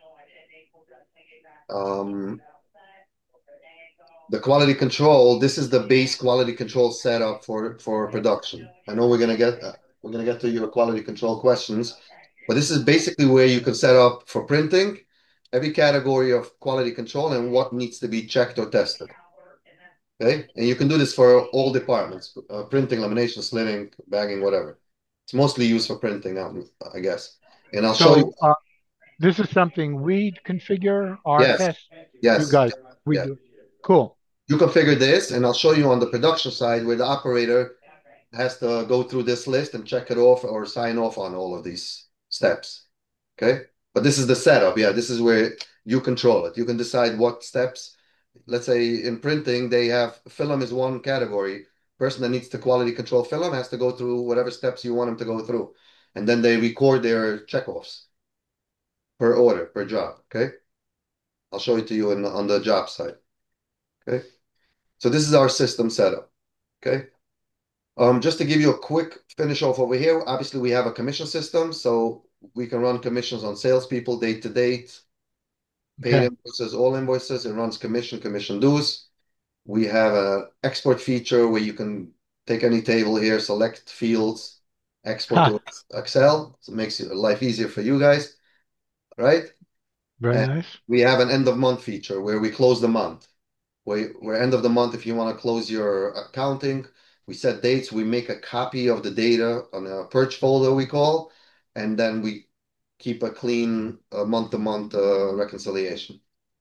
Um, the quality control. This is the base quality control setup for for production. I know we're gonna get uh, we're gonna get to your quality control questions, but this is basically where you can set up for printing every category of quality control and what needs to be checked or tested. Okay, and you can do this for all departments: uh, printing, lamination, slitting, bagging, whatever. It's mostly used for printing, um, I guess. And I'll show you. So uh, this is something we configure our Yes, tests. You yes, guys, we yes. do. Cool. You configure this, and I'll show you on the production side where the operator has to go through this list and check it off or sign off on all of these steps. Okay. But this is the setup. Yeah, this is where you control it. You can decide what steps. Let's say in printing, they have film is one category. Person that needs to quality control film has to go through whatever steps you want them to go through. And then they record their checkoffs per order, per job. Okay. I'll show it to you in, on the job side. Okay. So this is our system setup. Okay. Um, just to give you a quick finish off over here, obviously we have a commission system, so we can run commissions on salespeople date to date, paid Okay. invoices, all invoices. It runs commission, commission dues. We have an export feature where you can take any table here, select fields, export Ha, to Excel. So it makes your life easier for you guys, right? very And nice. we have an end of month feature where we close the month. We, we're end of the month. If you want to close your accounting, we set dates. We make a copy of the data on a purge folder we call, and then we keep a clean uh, month-to-month uh, reconciliation.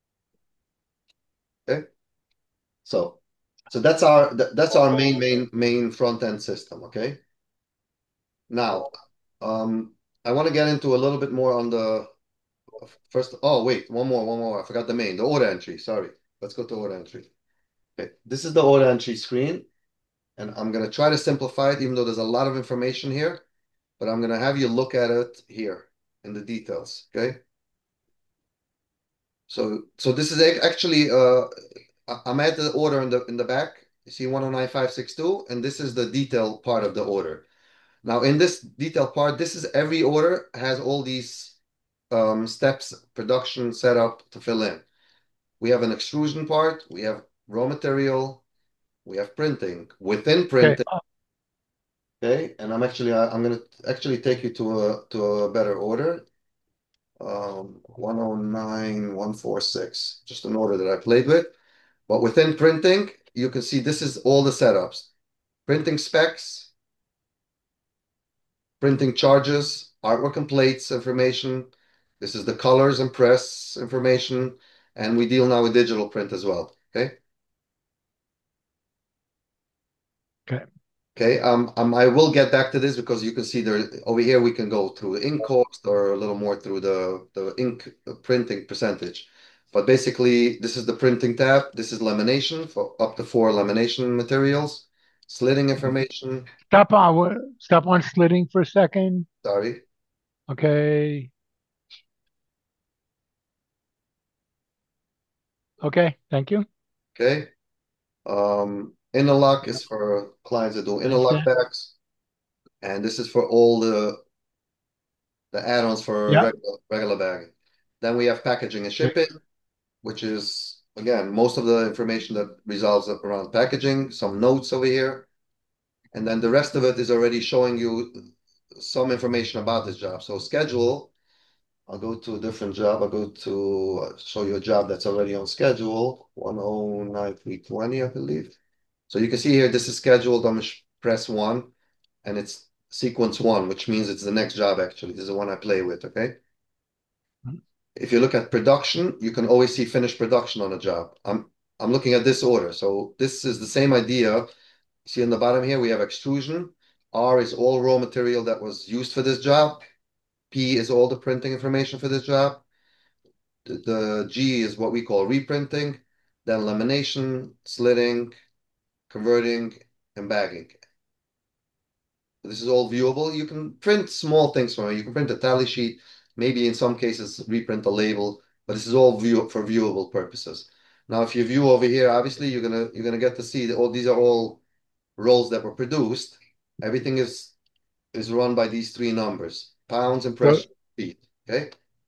Okay, so so that's our that, that's our main main main front end system. Okay, now um, I want to get into a little bit more on the first. Oh wait, one more, one more. I forgot the main, the order entry. Sorry, let's go to order entry. Okay, this is the order entry screen. And I'm going to try to simplify it, even though there's a lot of information here, but I'm going to have you look at it here in the details. Okay. So, so this is ac- actually, uh, I- I'm at the order in the in the back. You see one oh nine five six two, and this is the detail part of the order. Now, in this detail part, this is every order has all these um, steps, production setup to fill in. We have an extrusion part, we have raw material, we have printing. Within Okay. printing, okay, and I'm actually I, I'm gonna actually take you to a to a better order. Um, one oh nine, one forty-six, just an order that I played with. But within printing, you can see this is all the setups. Printing specs, printing charges, artwork and plates information. This is the colors and press information. And we deal now with digital print as well. Okay. Okay. Okay, um, um, I will get back to this because you can see there over here we can go through the ink cost or a little more through the the ink uh, printing percentage. But basically, this is the printing tab. This is lamination for up to four lamination materials, slitting information. Stop on stop on slitting for a second. Sorry. Okay. Okay, thank you. Okay. Um, interlock is for clients that do interlock Understand? backs, and this is for all the the add-ons for Yeah. regular regular bagging. Then we have packaging and Yes. shipping, which is again most of the information that resolves around packaging, some notes over here, and then the rest of it is already showing you some information about this job. So schedule, I'll go to a different job. I'll go to uh, show you a job that's already on schedule, one oh nine three twenty, I believe. So you can see here, this is scheduled. I'm gonna press one, and it's sequence one, which means it's the next job actually. This is the one I play with, okay? If you look at production, you can always see finished production on a job. I'm I'm looking at this order. So this is the same idea. See on the bottom here, we have extrusion. R is all raw material that was used for this job. P is all the printing information for this job. The, the G is what we call reprinting, then lamination, slitting, converting, and bagging. This is all viewable. You can print small things from it. You can print a tally sheet, maybe in some cases reprint a label, but this is all view for viewable purposes. Now, if you view over here, obviously you're gonna you're gonna get to see that all these are all rolls that were produced. Everything is is run by these three numbers: pounds, So, impression, feet. Okay.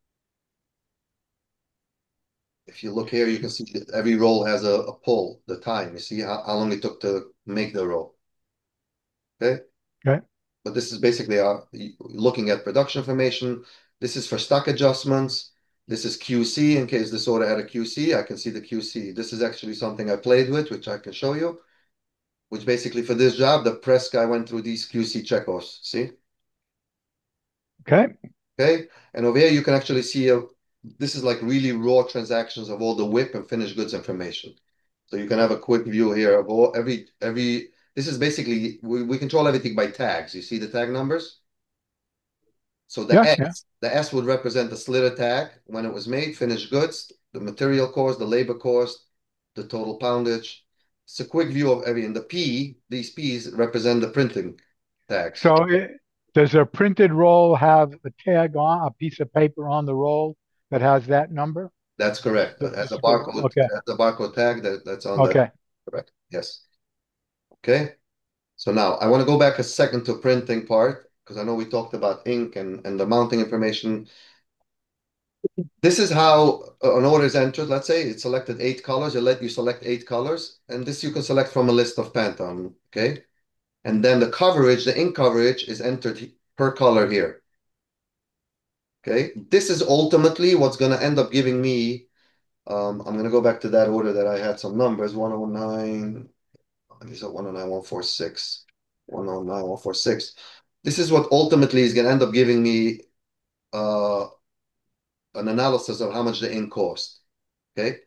If you look here, you can see that every roll has a, a pull, the time. You see how, how long it took to make the roll. Okay. okay. But this is basically uh, looking at production information. This is for stock adjustments. This is Q C in case this order had a Q C. I can see the Q C. This is actually something I played with, which I can show you, which basically for this job, the press guy went through these Q C checkers. See? Okay. Okay. And over here, you can actually see a, this is like really raw transactions of all the WIP and finished goods information. So you can have a quick view here of all every every. This is basically we, we control everything by tags. You see the tag numbers? So the Yeah, yeah. S, the S would represent the slitter tag when it was made, finished goods, the material cost, the labor cost, the total poundage. It's a quick view of every, and the P, these P's represent the printing tags. So it, does a printed roll have a tag on, a piece of paper on the roll that has that number? That's correct. The, It the has a scribble. barcode, Okay. it has a barcode tag that, that's on the Okay. correct. Yes. Okay. So now I want to go back a second to printing part because I know we talked about ink and, and the mounting information. This is how an order is entered. Let's say it selected eight colors. It let you select eight colors, and this you can select from a list of Pantone. Okay, and then the coverage, the ink coverage, is entered per color here. Okay, this is ultimately what's going to end up giving me. Um, I'm going to go back to that order that I had some numbers. one oh nine. These are one oh nine, one forty-six, one oh nine, one forty-six. This is what ultimately is going to end up giving me uh, an analysis of how much the ink cost. Okay.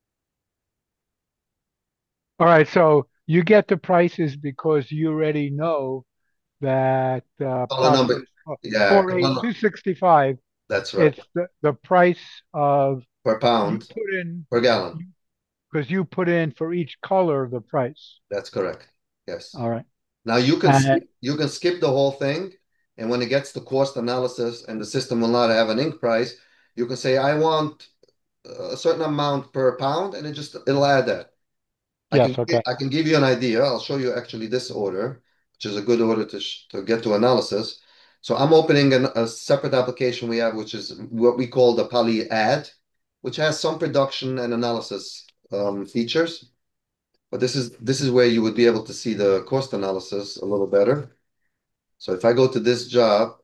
All right. So you get the prices because you already know that uh, All the number. probably for Yeah, four eight well, two sixty five. that's right. It's the, the price of Per you pound, put in per gallon. because you put in for each color the price. That's correct. Yes. All right. Now you can And skip, you can skip the whole thing, and when it gets to cost analysis and the system will not have an ink price, you can say I want a certain amount per pound, and it just it'll add that. I can yes, okay. I can give you an idea. I'll show you actually this order, which is a good order to sh to get to analysis. So I'm opening an, a separate application we have, which is what we call the Poly Add, which has some production and analysis um, features. But this is this is where you would be able to see the cost analysis a little better. So if I go to this job,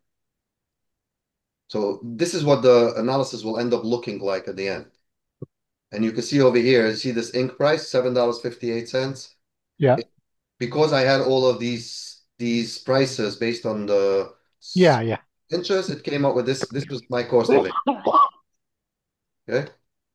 so this is what the analysis will end up looking like at the end. And you can see over here, you see this ink price, seven dollars and fifty-eight cents. Yeah. Because I had all of these these prices based on the Yeah, yeah. interest, it came up with this. This was my cost of it. Okay.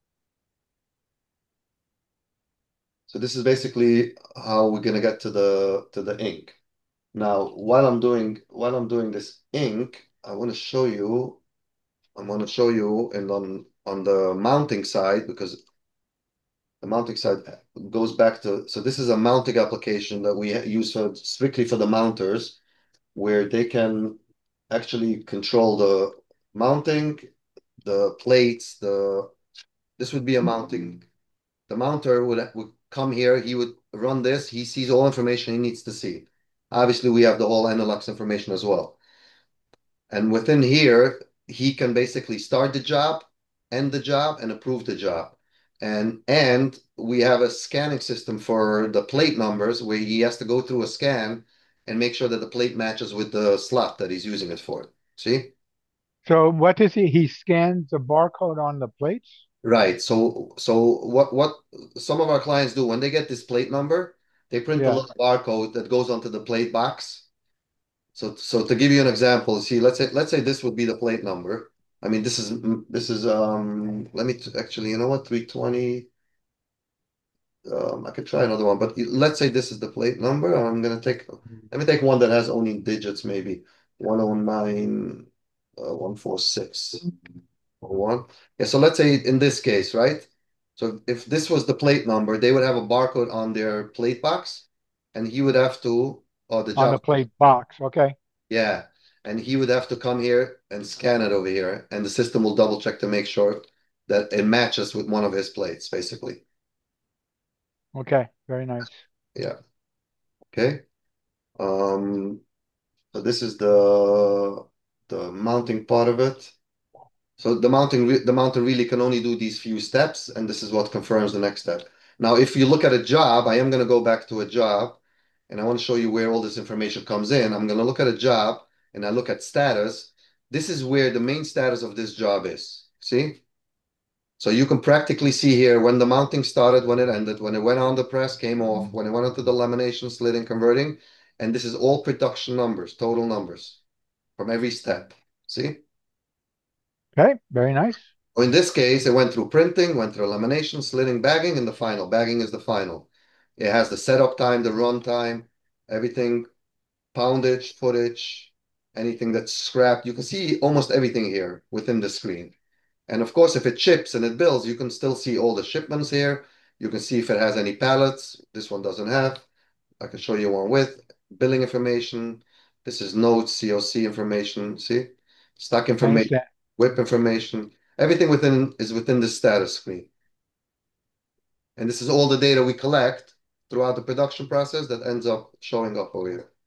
So this is basically how we're gonna get to the to the ink. Now, while I'm doing while I'm doing this ink, I want to show you. I want to show you, and on on the mounting side, because the mounting side goes back to. So this is a mounting application that we use for strictly for the mounters, where they can actually control the mounting, the plates, the this would be a mounting the mounter would, would come here, he would run this, he sees all information he needs to see. Obviously, we have the whole Enelux information as well. And within here, he can basically start the job, end the job, and approve the job. And and we have a scanning system for the plate numbers where he has to go through a scan and make sure that the plate matches with the slot that he's using it for. See? So what does he, he scans the barcode on the plates? Right. So so what what some of our clients do when they get this plate number, they print a Yeah, little barcode that goes onto the plate box. So so to give you an example, see, let's say let's say this would be the plate number. I mean, this is this is um let me t- actually, you know what, three twenty. Um, I could try another one, but let's say this is the plate number. I'm gonna take let me take one that has only digits, maybe one oh nine, uh, one four six. One. Yeah, so let's say in this case, right? So if this was the plate number, they would have a barcode on their plate box, and he would have to, or the on the job, plate box. Okay. yeah, and he would have to come here and scan it over here, and the system will double check to make sure that it matches with one of his plates, basically. Okay. Very nice. Yeah. Okay. Um, so this is the the mounting part of it. So the mounting, re- the mounter really can only do these few steps, and this is what confirms the next step. Now, if you look at a job, I am going to go back to a job, and I want to show you where all this information comes in. I'm going to look at a job, and I look at status. This is where the main status of this job is. See? So you can practically see here when the mounting started, when it ended, when it went on the press, came off, when it went onto the lamination, slitting, converting, and this is all production numbers, total numbers from every step. See? Okay. Very nice. So in this case, it went through printing, went through lamination, slitting, bagging, and the final. Bagging is the final. It has the setup time, the run time, everything, poundage, footage, anything that's scrapped. You can see almost everything here within the screen. And of course, if it ships and it bills, you can still see all the shipments here. You can see if it has any pallets. This one doesn't have. I can show you one with billing information. This is notes, C O C information. See? Stock I information, understand. whip information. Everything within is within the status screen. And this is all the data we collect throughout the production process that ends up showing up over here.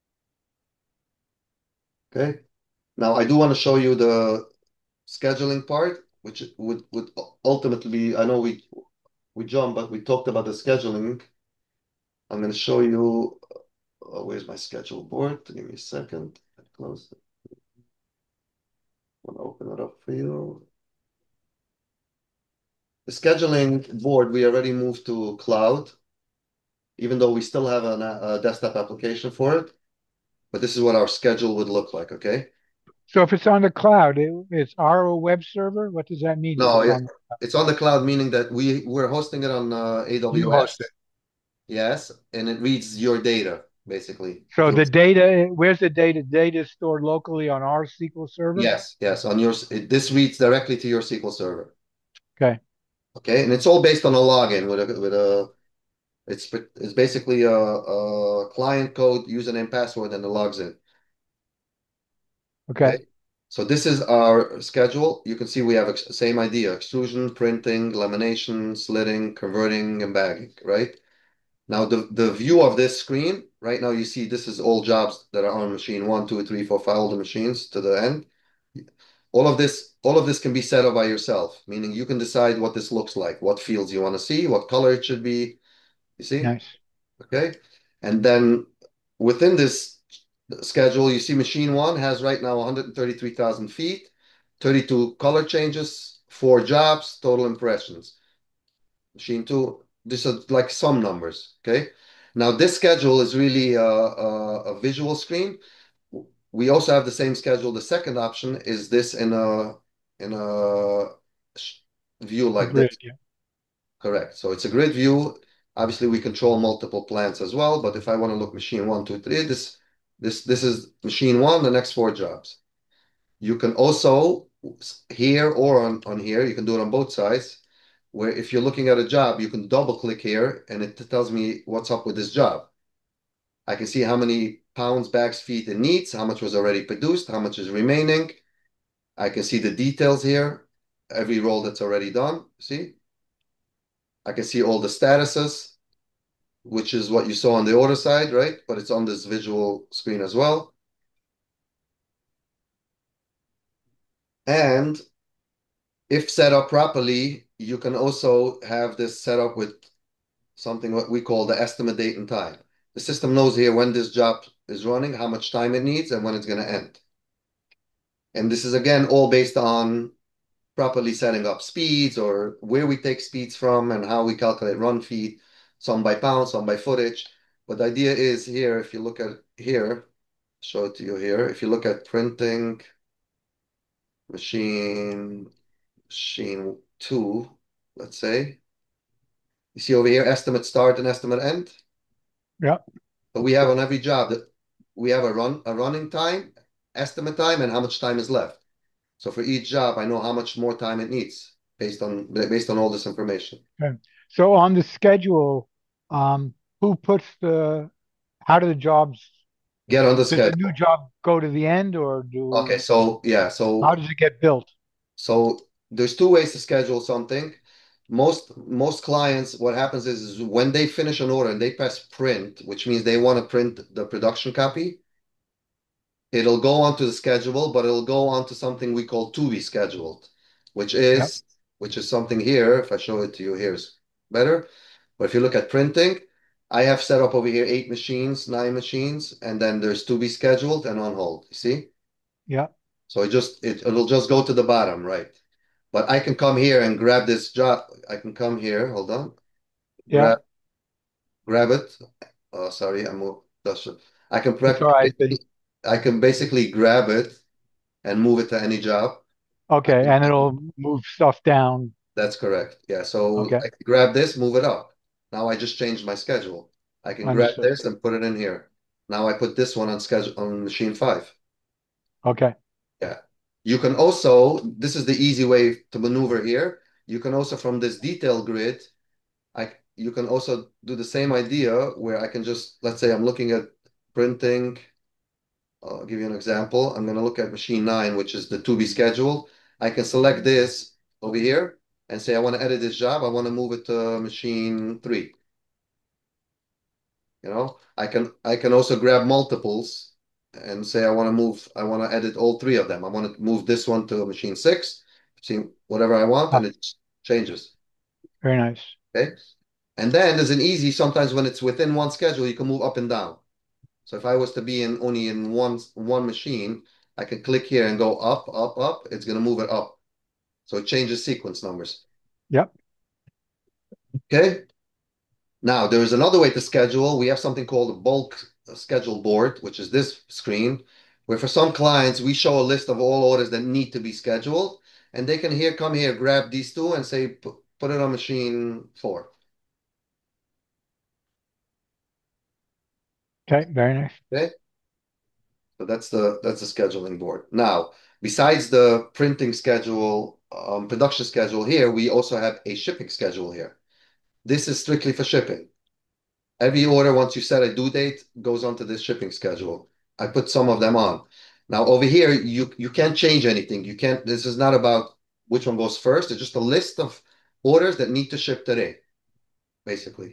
Okay. Now I do want to show you the scheduling part, which would would ultimately be, I know we we jumped, but we talked about the scheduling. I'm going to show you, uh, where's my schedule board? Give me a second. Close it. I want to open it up for you. The scheduling board, we already moved to cloud, even though we still have an, a desktop application for it. But this is what our schedule would look like, okay? So if it's on the cloud, it, it's our web server. What does that mean if No, it's it, on the cloud? it's on the cloud, meaning that we, we're hosting it on uh, You A W S. host it. Yes, and it reads your data, basically. So Through, the data, where's the data? Data is stored locally on our S Q L server? yes, yes, on your, it, this reads directly to your S Q L server. Okay. Okay, and it's all based on a login with a, with a it's it's basically a, a client code, username, password, and it logs in. Okay. Okay, so this is our schedule. You can see we have the same idea: extrusion, printing, lamination, slitting, converting, and bagging. Right now, the the view of this screen right now, you see this is all jobs that are on machine one, two, three, four, five, all the machines to the end. All of this, all of this can be set up by yourself, meaning you can decide what this looks like, what fields you want to see, what color it should be. You see? Nice. Okay. And then within this schedule, you see machine one has right now one hundred thirty-three thousand feet, thirty-two color changes, four jobs, total impressions. Machine two, this is like some numbers. Okay. Now this schedule is really a, a, a visual screen. We also have the same schedule. The second option is this in a in a view A like this. grid. Yeah. Correct. So it's a grid view. Obviously, we control multiple plants as well. But if I want to look machine one, two, three, this this this is machine one, the next four jobs. You can also here or on, on here, you can do it on both sides, where if you're looking at a job, you can double click here and it tells me what's up with this job. I can see how many pounds, bags, feet it needs, how much was already produced, how much is remaining. I can see the details here, every roll that's already done. See? I can see all the statuses, which is what you saw on the order side, right? But it's on this visual screen as well. And if set up properly, you can also have this set up with something what we call the estimate date and time. The system knows here when this job is running, how much time it needs, and when it's going to end. And this is again all based on properly setting up speeds or where we take speeds from and how we calculate run feed, some by pound, some by footage. But the idea is here, if you look at here, show it to you here. If you look at printing, machine, machine two, let's say, you see over here, estimate start and estimate end. Yeah. But we have on every job that we have a run, a running time, estimate time, and how much time is left. So for each job, I know how much more time it needs based on based on all this information. Okay. So on the schedule, um, who puts the, how do the jobs, Get on the does the schedule. new job go to the end or do, Okay, so yeah, so how does it get built? so there's two ways to schedule something. Most most clients, what happens is, is when they finish an order and they press print, which means they want to print the production copy, it'll go onto the schedule, but it'll go onto something we call to be scheduled, which Yep. is which is something here. If I show it to you, here's better. But if you look at printing, I have set up over here eight machines, nine machines, and then there's to be scheduled and on hold. You see? Yeah. So it just it, it'll just go to the bottom, right? But I can come here and grab this job. I can come here, hold on, Yeah. grab grab it. Oh, sorry, I'm mo- that's I can It's prep all right. But- I can basically grab it and move it to any job. Okay. And it'll move stuff down. That's correct. Yeah. So Okay. I can grab this, move it up. Now I just changed my schedule. I can grab Understood. this and put it in here. Now I put this one on schedule on machine five. Okay. Yeah. You can also, this is the easy way to maneuver here. You can also from this detail grid, I you can also do the same idea where I can just, let's say I'm looking at printing. I'll give you an example. I'm going to look at machine nine, which is the to be scheduled. I can select this over here and say, I want to edit this job. I want to move it to machine three. You know, I can I can also grab multiples and say, I want to move, I want to edit all three of them. I want to move this one to machine six, see whatever I want, Ah, and it changes. very nice. Okay. And then there's an easy, sometimes when it's within one schedule, you can move up and down. So if I was to be in only in one one machine, I can click here and go up, up, up. It's going to move it up. So it changes sequence numbers. Yep. Okay. Now there is another way to schedule. We have something called a bulk schedule board, which is this screen, where for some clients we show a list of all orders that need to be scheduled, and they can here come here, grab these two, and say put, put it on machine four. Okay. Very nice. Okay. So that's the that's the scheduling board. Now, besides the printing schedule, um, production schedule here, we also have a shipping schedule here. This is strictly for shipping. Every order, once you set a due date, goes onto this shipping schedule. I put some of them on. Now over here, you you can't change anything. You can't. This is not about which one goes first. It's just a list of orders that need to ship today, basically.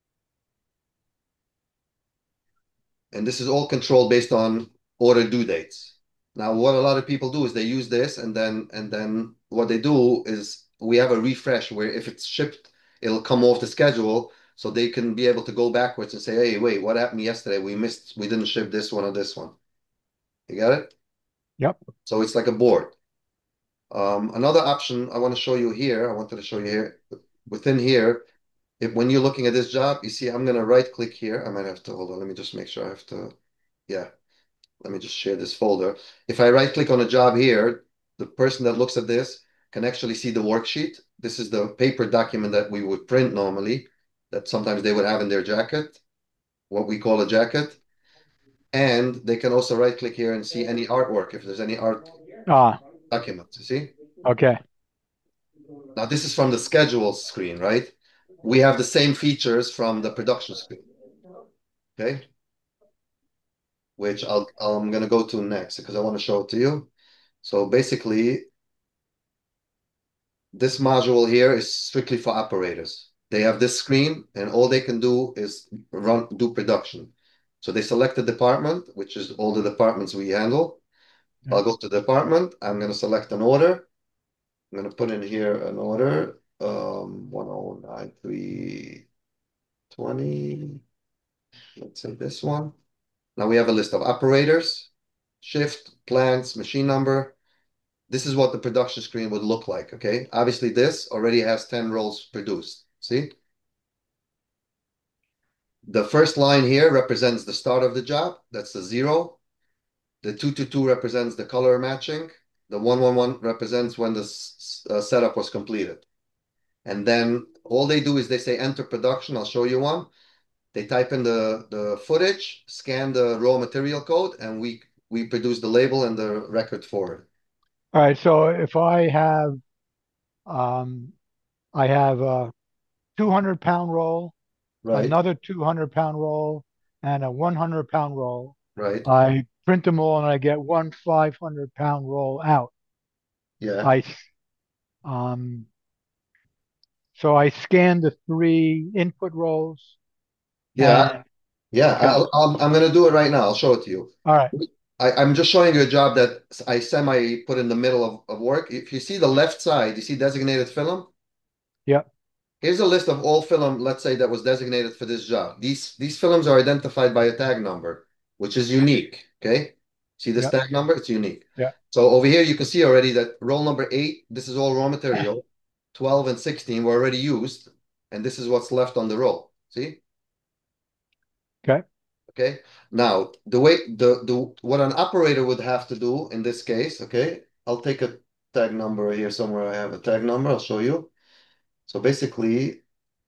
And this is all controlled based on order due dates. Now, what a lot of people do is they use this, and then and then what they do is we have a refresh where if it's shipped, it'll come off the schedule, so they can be able to go backwards and say, "Hey, wait, what happened yesterday? We missed, we didn't ship this one or this one." You got it? Yep. So it's like a board. Um, another option I want to show you here, I wanted to show you here, within here, if when you're looking at this job, you see I'm going to right click here. I might have to, hold on, let me just make sure I have to, yeah. Let me just share this folder. If I right click on a job here, the person that looks at this can actually see the worksheet. This is the paper document that we would print normally, that sometimes they would have in their jacket, what we call a jacket. And they can also right click here and see any artwork, if there's any art Ah, documents, you see? okay. Now this is from the schedule screen, right? We have the same features from the production screen, okay? Which I'll, I'm going to go to next because I want to show it to you. So basically, this module here is strictly for operators. They have this screen, and all they can do is run do production. So they select a department, which is all the departments we handle. Yeah. I'll go to the department. I'm going to select an order. I'm going to put in here an order, um, one oh nine three twenty. Let's say this one. Now we have a list of operators, shift, plants, machine number. This is what the production screen would look like, okay? Obviously, this already has ten rolls produced. See? The first line here represents the start of the job. That's the zero. The two two two represents the color matching. The one one one represents when the uh, setup was completed. And then all they do is they say enter production. I'll show you one. They type in the, the footage, scan the raw material code, and we we produce the label and the record for it. All right. So if I have, um, I have a two hundred pound roll, Right, another two hundred pound roll, and a one hundred pound roll. right. I print them all and I get one five hundred pound roll out. Yeah, I, s- um, so I scan the three input rolls yeah, and, yeah. okay. I'll, I'll, I'm going to do it right now. I'll show it to you. All right. I, I'm just showing you a job that I semi put in the middle of, of work. If you see the left side, you see designated film. Yep. Here's a list of all film, let's say, that was designated for this job. These these films are identified by a tag number, which is unique. Okay. See this Yep. tag number? It's unique. Yep. So over here, you can see already that roll number eight, this is all raw material. twelve and sixteen were already used, and this is what's left on the roll. See? Okay. Okay. Now, the way the the what an operator would have to do in this case, okay, I'll take a tag number here somewhere. I have a tag number. I'll show you. So basically,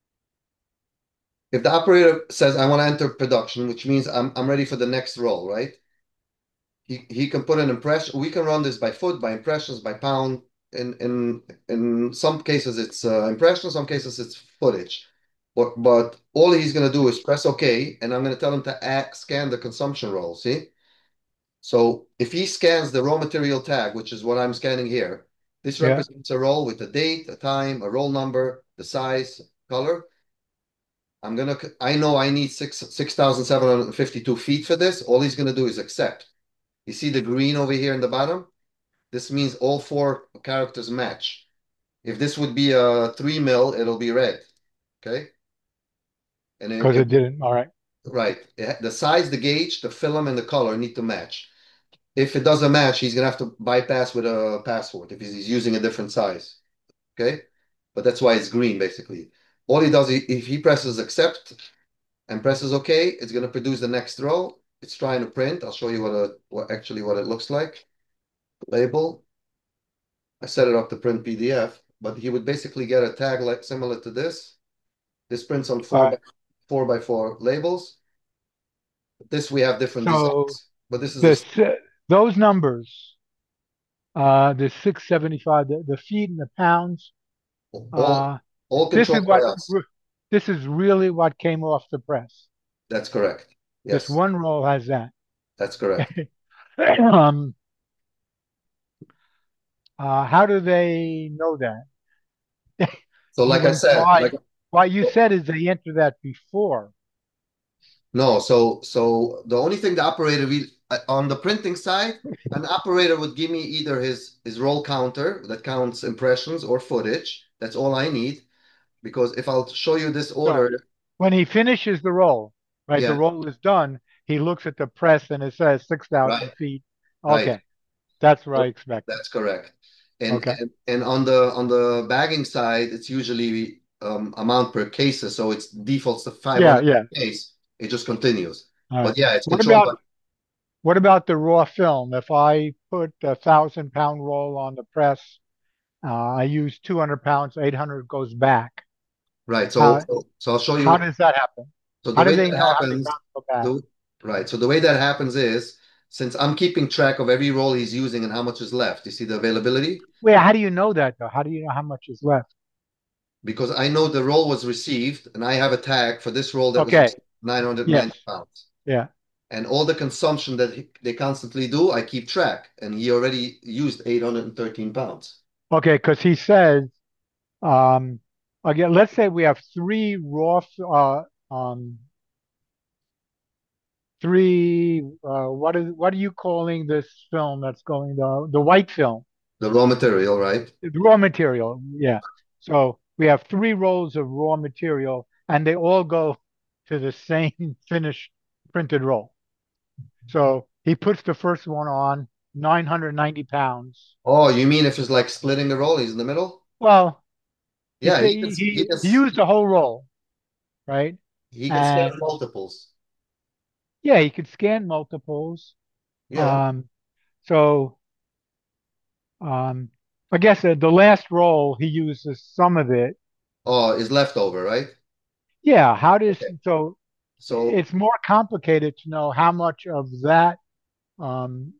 if the operator says I want to enter production, which means I'm I'm ready for the next roll, right? He he can put an impression. We can run this by foot, by impressions, by pound. In in in some cases it's uh, impression, some cases it's footage. But but all he's gonna do is press OK, and I'm gonna tell him to add, scan the consumption roll. See? So if he scans the raw material tag, which is what I'm scanning here, this Yeah. represents a roll with a date, a time, a roll number, the size, color. I'm gonna, I know I need six six thousand seven hundred and fifty-two feet for this. All he's gonna do is accept. You see the green over here in the bottom? This means all four characters match. If this would be a three mil, it'll be red. Okay? And Because if, it didn't. All right. right, the size, the gauge, the film, and the color need to match. If it doesn't match, he's gonna have to bypass with a password if he's using a different size. Okay? But that's why it's green basically. All he does, if he presses accept and presses OK, it's gonna produce the next row. It's trying to print. I'll show you what a what actually what it looks like. Label. I set it up to print P D F, but he would basically get a tag like similar to this. This prints on All four by right. four by four labels. This we have different So designs, but this is this, the uh, those numbers, uh, the six seventy-five, the, the feet and the pounds, all uh, all this is controlled by what, us. re- this is really what came off the press. That's correct. This Yes, one roll has that. that's correct. Um, uh, how do they know that? So, like I When, said, why, like why you said is they enter that before. no, so so the only thing the operator will uh, on the printing side, an operator would give me either his his roll counter that counts impressions or footage. That's all I need because if I'll show you this So order, when he finishes the roll, right, the yeah, roll is done, he looks at the press and it says right, six thousand feet. right. Okay, that's what I expected. That's correct. And Okay. and, and on the on the bagging side, it's usually um, amount per cases, so it defaults to Yeah, five hundred yeah. case. It just continues. All right. But yeah, it's What controlled by about what about the raw film? If I put a thousand pound roll on the press, uh, I use two hundred pounds, eight hundred goes back. right. So, How so so I'll show how you. does that happen? So the How do way they that know how many happens, pounds go back? the right. So the way that happens is since I'm keeping track of every roll he's using and how much is left. You see the availability? Wait, how do you know that though? How do you know how much is left? Because I know the roll was received and I have a tag for this roll that was Okay. received, nine hundred ninety Yes. pounds. Yeah. And all the consumption that he- they constantly do, I keep track. And he already used eight hundred thirteen pounds. Okay, because he says, um, again, let's say we have three raw, f- uh, um, three, uh, what is, what are you calling this film that's going, the, the white film, The raw material, right? the raw material. Yeah. So we have three rolls of raw material and they all go to the same finished printed roll. So he puts the first one on nine hundred ninety pounds. Oh, you mean if it's like splitting the roll, he's in the middle? Well, he Yeah, said he can he, he he, can he used the whole roll, right? he can scan And multiples. yeah, he could scan multiples. Yeah. Um, so um, I guess uh, the last roll he uses some of it. Oh, is leftover, right? Yeah, how does Okay. so So it's more complicated to know how much of that um,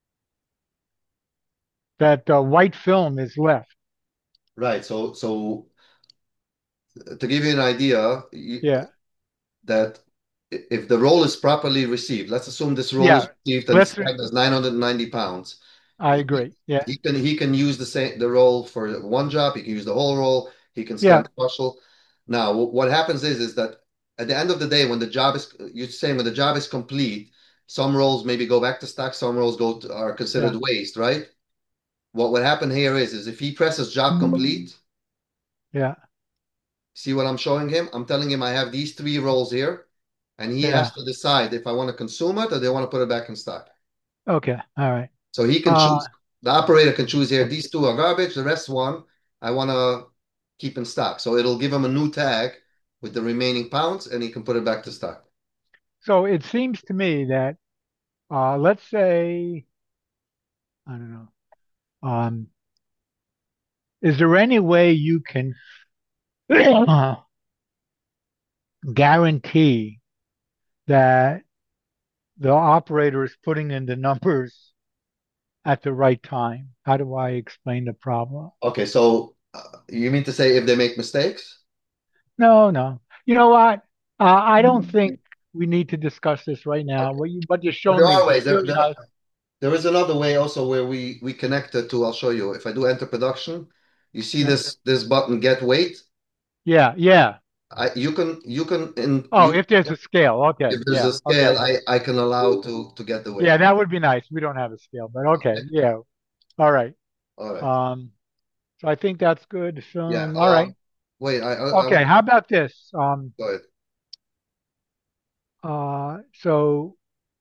that uh, white film is left. right. So so to give you an idea, you, Yeah, that i- if the roll is properly received, let's assume this roll is yeah. received and it's Let's. tagged as nine hundred ninety pounds. I He, agree. Yeah, he can he can use the same the roll for one job. He can use the whole roll. He can scan yeah, the partial. Now, wh- what happens is is that at the end of the day, when the job is you're saying when the job is complete, some rolls maybe go back to stock, some rolls go to, are considered yeah, waste, right? What would happen here is is if he presses job complete, yeah, see what I'm showing him? I'm telling him I have these three rolls here, and he yeah. has to decide if I want to consume it or they want to put it back in stock. Okay, all right. So he can Uh, choose, the operator can choose here, these two are garbage, the rest one I want to keep in stock. So it'll give him a new tag with the remaining pounds and he can put it back to stock. so it seems to me that uh, let's say I don't know. Um, is there any way you can uh, guarantee that the operator is putting in the numbers at the right time? How do I explain the problem? Okay, so uh, you mean to say if they make mistakes? No, no. You know what? Uh, I don't think we need to discuss this right now. What you what you're But showing there me are is ways. There, really there, nice. there is another way also where we we connect it to, I'll show you. If I do enter production, you see Yeah, this this button get weight. yeah, yeah. I you can you can in Oh, you if there's a scale, okay, if there's yeah, a scale, okay, I I can allow to to get the yeah. weight. That would be nice. We don't have a scale, but okay, yeah. All right. All right. Um, so I think that's good. Yeah. Film. All right. Um. Wait. I. I, I Okay. How about this? Um, go ahead. uh, so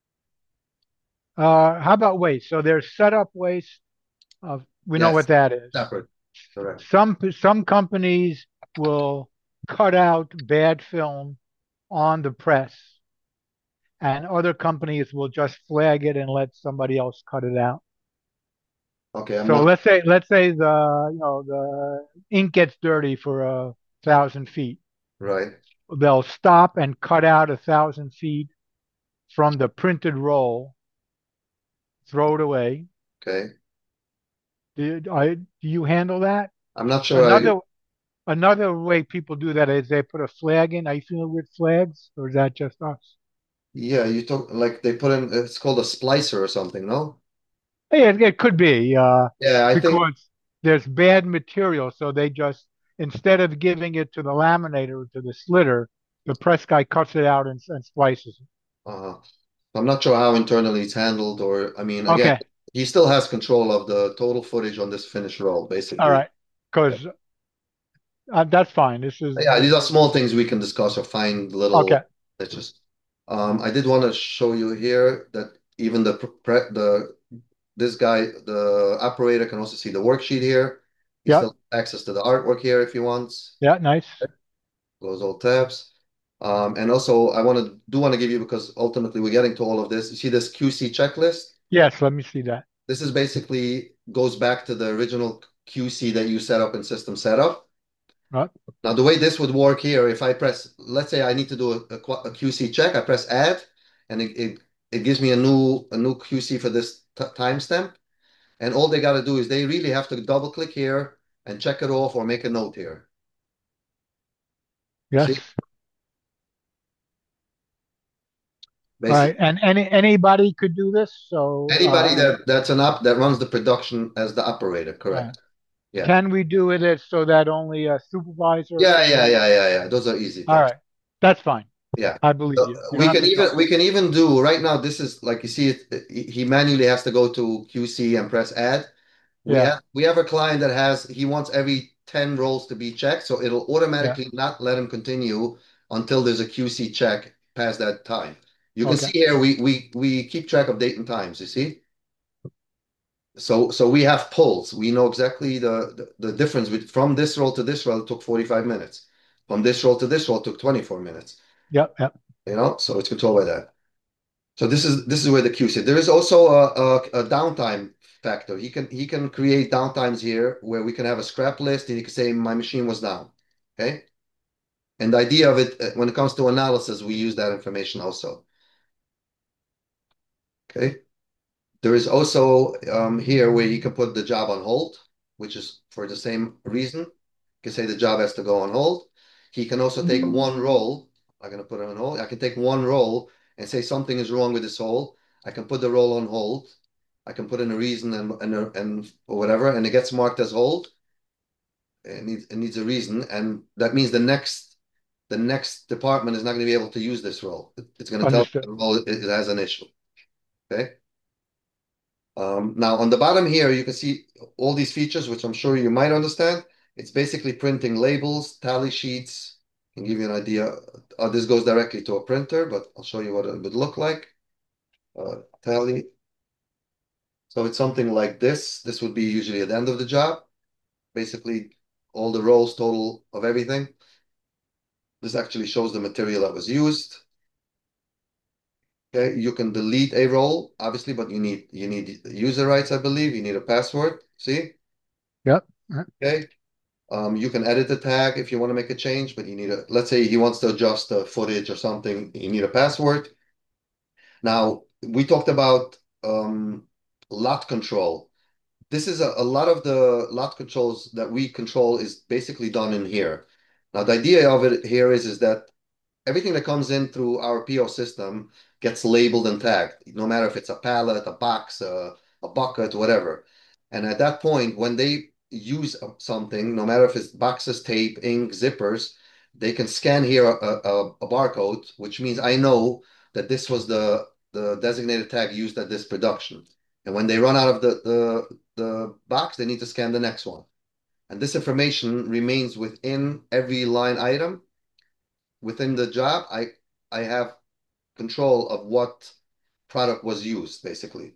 uh, how about waste? So there's setup waste. Of we know Yes. what that is. Separate. Correct. Some some companies will cut out bad film on the press, and other companies will just flag it and let somebody else cut it out. Okay. I'm So not let's say let's say the you know the ink gets dirty for a thousand feet. right. They'll stop and cut out a thousand feet from the printed roll, throw it away. Okay. Do, I, do you handle that? I'm not sure. I. Another another way people do that is they put a flag in. Are you familiar with flags, or is that just us? Yeah. You talk like they put in. It's called a splicer or something. No. Yeah, it, it could be uh, Yeah. I think. because there's bad material, so they just instead of giving it to the laminator or to the slitter, the press guy cuts it out and, and splices it. Uh, I'm not sure how internally it's handled, or I mean, again, Okay, he still has control of the total footage on this finished roll, all basically. right, because uh, that's fine. This is Yeah. this These are is small things we can discuss or find little okay. niches. Um. I did want to show you here that even the pre the this guy, the operator, can also see the worksheet here. He Yeah, still has access to the artwork here if he wants. yeah, nice. Close all tabs. Um, and also, I want to do want to give you because ultimately we're getting to all of this. You see this Q C checklist? Yes, let me see that. This is basically goes back to the original Q C that you set up in system setup. Right. Now, the way this would work here, if I press, let's say I need to do a, a, a Q C check, I press add, and it, it, it gives me a new a new Q C for this timestamp. And all they got to do is they really have to double click here and check it off or make a note here. Yes. See, All right. basically, And any anybody could do this. So anybody uh, that that's an up that runs the production as the operator, yeah. correct? Yeah. Can we do it as- so that only a supervisor Yeah, can yeah, do it? yeah, yeah, yeah. Those are easy All things. right. That's fine. Yeah. I believe So you. You don't we have can to tell even me. we can even do right now. This is like you see it. He manually has to go to Q C and press add. We Yeah, have we have a client that has he wants every ten rolls to be checked, so it'll yeah. automatically not let him continue until there's a Q C check past that time. You can Okay. see here we we we keep track of date and times, you see? So so we have polls. We know exactly the, the, the difference with, from this roll to this roll it took forty-five minutes. From this roll to this roll it took twenty-four minutes. Yep, yep. You know, so it's controlled by that. So this is this is where the Q C. There is also a, a, a downtime factor. He can he can create downtimes here where we can have a scrap list and you can say my machine was down. Okay. And the idea of it uh, when it comes to analysis, we use that information also. Okay. There is also um, here where you can put the job on hold, which is for the same reason. You can say the job has to go on hold. He can also take one roll. I'm going to put it on hold. I can take one roll and say something is wrong with this roll. I can put the roll on hold. I can put in a reason and and, and or whatever, and it gets marked as hold. It needs it needs a reason, and that means the next the next department is not going to be able to use this roll. It- It's going to tell Understood. the roll it, it has an issue. Okay. Um, now on the bottom here, you can see all these features, which I'm sure you might understand. It's basically printing labels, tally sheets. Can give you an idea. Uh, this goes directly to a printer, but I'll show you what it would look like. Uh, tally. So it's something like this. This would be usually at the end of the job. Basically, all the rolls total of everything. This actually shows the material that was used. Okay, you can delete a roll, obviously, but you need you need user rights, I believe. You need a password. See? Yep. Yep. Okay. Um, you can edit the tag if you want to make a change, but you need a, let's say he wants to adjust the footage or something, you need a password. Now, we talked about um, lot control. This is a, a lot of the lot controls that we control is basically done in here. Now, the idea of it here is, is that everything that comes in through our P O system gets labeled and tagged, no matter if it's a pallet, a box, a, a bucket, whatever. And at that point, when they use something, no matter if it's boxes, tape, ink, zippers, they can scan here a, a, a barcode, which means I know that this was the, the designated tag used at this production. And when they run out of the, the, the box, they need to scan the next one. And this information remains within every line item within the job. I I have control of what product was used, basically.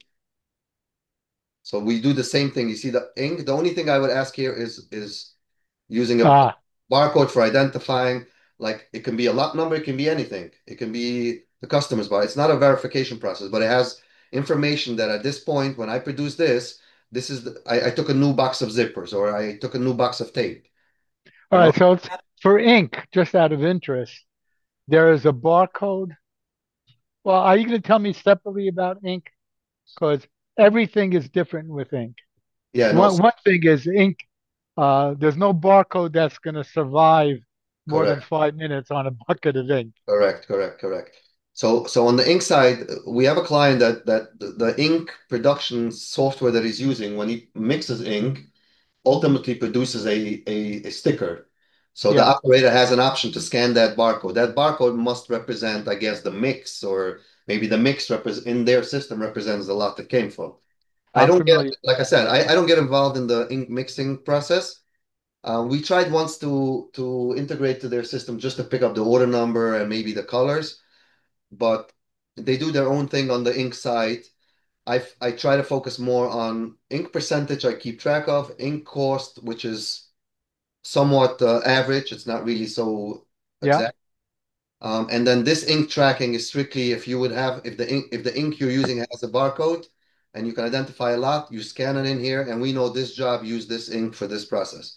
So we do the same thing. You see the ink. The only thing I would ask here is is using a Ah, barcode for identifying. Like it can be a lot number, it can be anything. It can be the customer's bar. It's not a verification process, but it has information that at this point, when I produce this, this is the, I, I took a new box of zippers or I took a new box of tape. all You know? right. So it's, for ink, just out of interest, there is a barcode. Well, are you going to tell me separately about ink? Because everything is different with ink. Yeah, no, One one thing is ink. Uh, there's no barcode that's going to survive more than correct. five minutes on a bucket of ink. Correct, correct, correct. So, so on the ink side, we have a client that that the, the ink production software that he's using when he mixes ink ultimately produces a, a, a sticker. So the Yeah, operator has an option to scan that barcode. That barcode must represent, I guess, the mix, or maybe the mix represent in their system represents the lot that came from. I I'm don't get, familiar. like I said, I, I don't get involved in the ink mixing process. Uh, we tried once to to integrate to their system just to pick up the order number and maybe the colors, but they do their own thing on the ink side. I I try to focus more on ink percentage I keep track of, ink cost, which is somewhat uh, average. It's not really so Yeah. exact. Um, and then this ink tracking is strictly if you would have if the ink if the ink you're using has a barcode and you can identify a lot, you scan it in here, and we know this job used this ink for this process.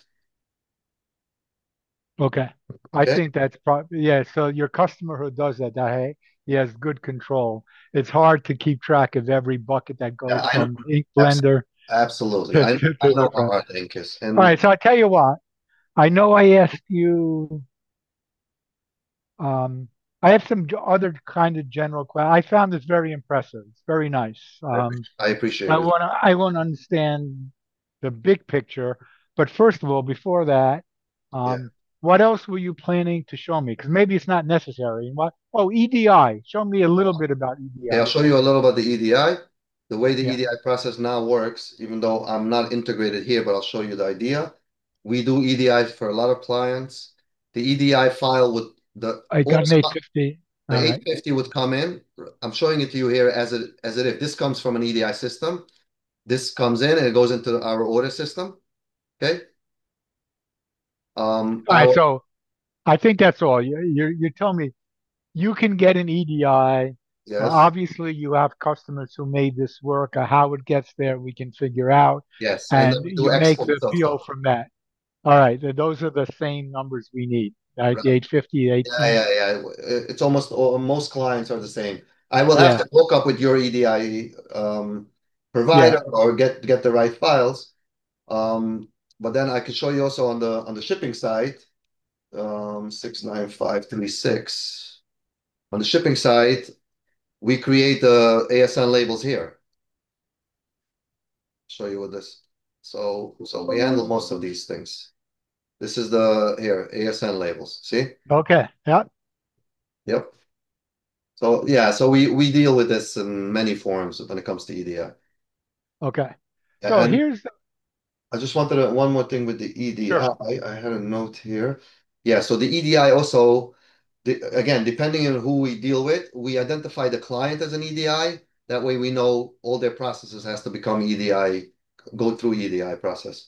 Okay. I Okay. think that's probably, yeah. So your customer who does that, that hey, he has good control. It's hard to keep track of every bucket that Yeah, goes I know. from ink Abs- blender Absolutely. to, I to, I to the know how press. hard the ink is, All and right. So I tell you what, I know I asked you, um, I have some j- other kind of general questions. I found this very impressive. It's very nice. I Um, appreciate I appreciate I it. want to, I want to understand the big picture. But first of all, before that, Yeah. um, what else were you planning to show me? Because maybe it's not necessary. What? Oh, E D I. Show me a little bit about Okay, I'll E D I. show you a little about the E D I. The way the Yeah. E D I process now works, even though I'm not integrated here, but I'll show you the idea. We do E D I for a lot of clients. The E D I file would the I got an orders eight fifty. the All right. eight fifty would come in. I'm showing it to you here as it as it if this comes from an E D I system. This comes in and it goes into our order system. Okay. Um, All right. our So I think that's all. You you you tell me you can get an E D I. Uh, yes, obviously, you have customers who made this work. Uh, how it gets there, we can figure out, yes, and then and we do you make the exports also. P O from that. All right. th- Those are the same numbers we need, right? The Right. eight fifty, Yeah, eighteen. yeah, yeah. It's almost all, most clients are the same. I will have Yeah. to hook up with your E D I um, provider Yeah. or get get the right files. Um, but then I can show you also on the on the shipping side, um, six nine five three six. On the shipping side, we create the A S N labels here. Show you with this. So so we handle most of these things. This is the here A S N labels. See? Okay. Yeah. Yep. So yeah, so we we deal with this in many forms when it comes to E D I. Okay. So And here's the, I just wanted to, one more thing with the sure. E D I. I I had a note here. Yeah, so the E D I also, the, again, depending on who we deal with, we identify the client as an E D I. That way we know all their processes has to become E D I, go through E D I process.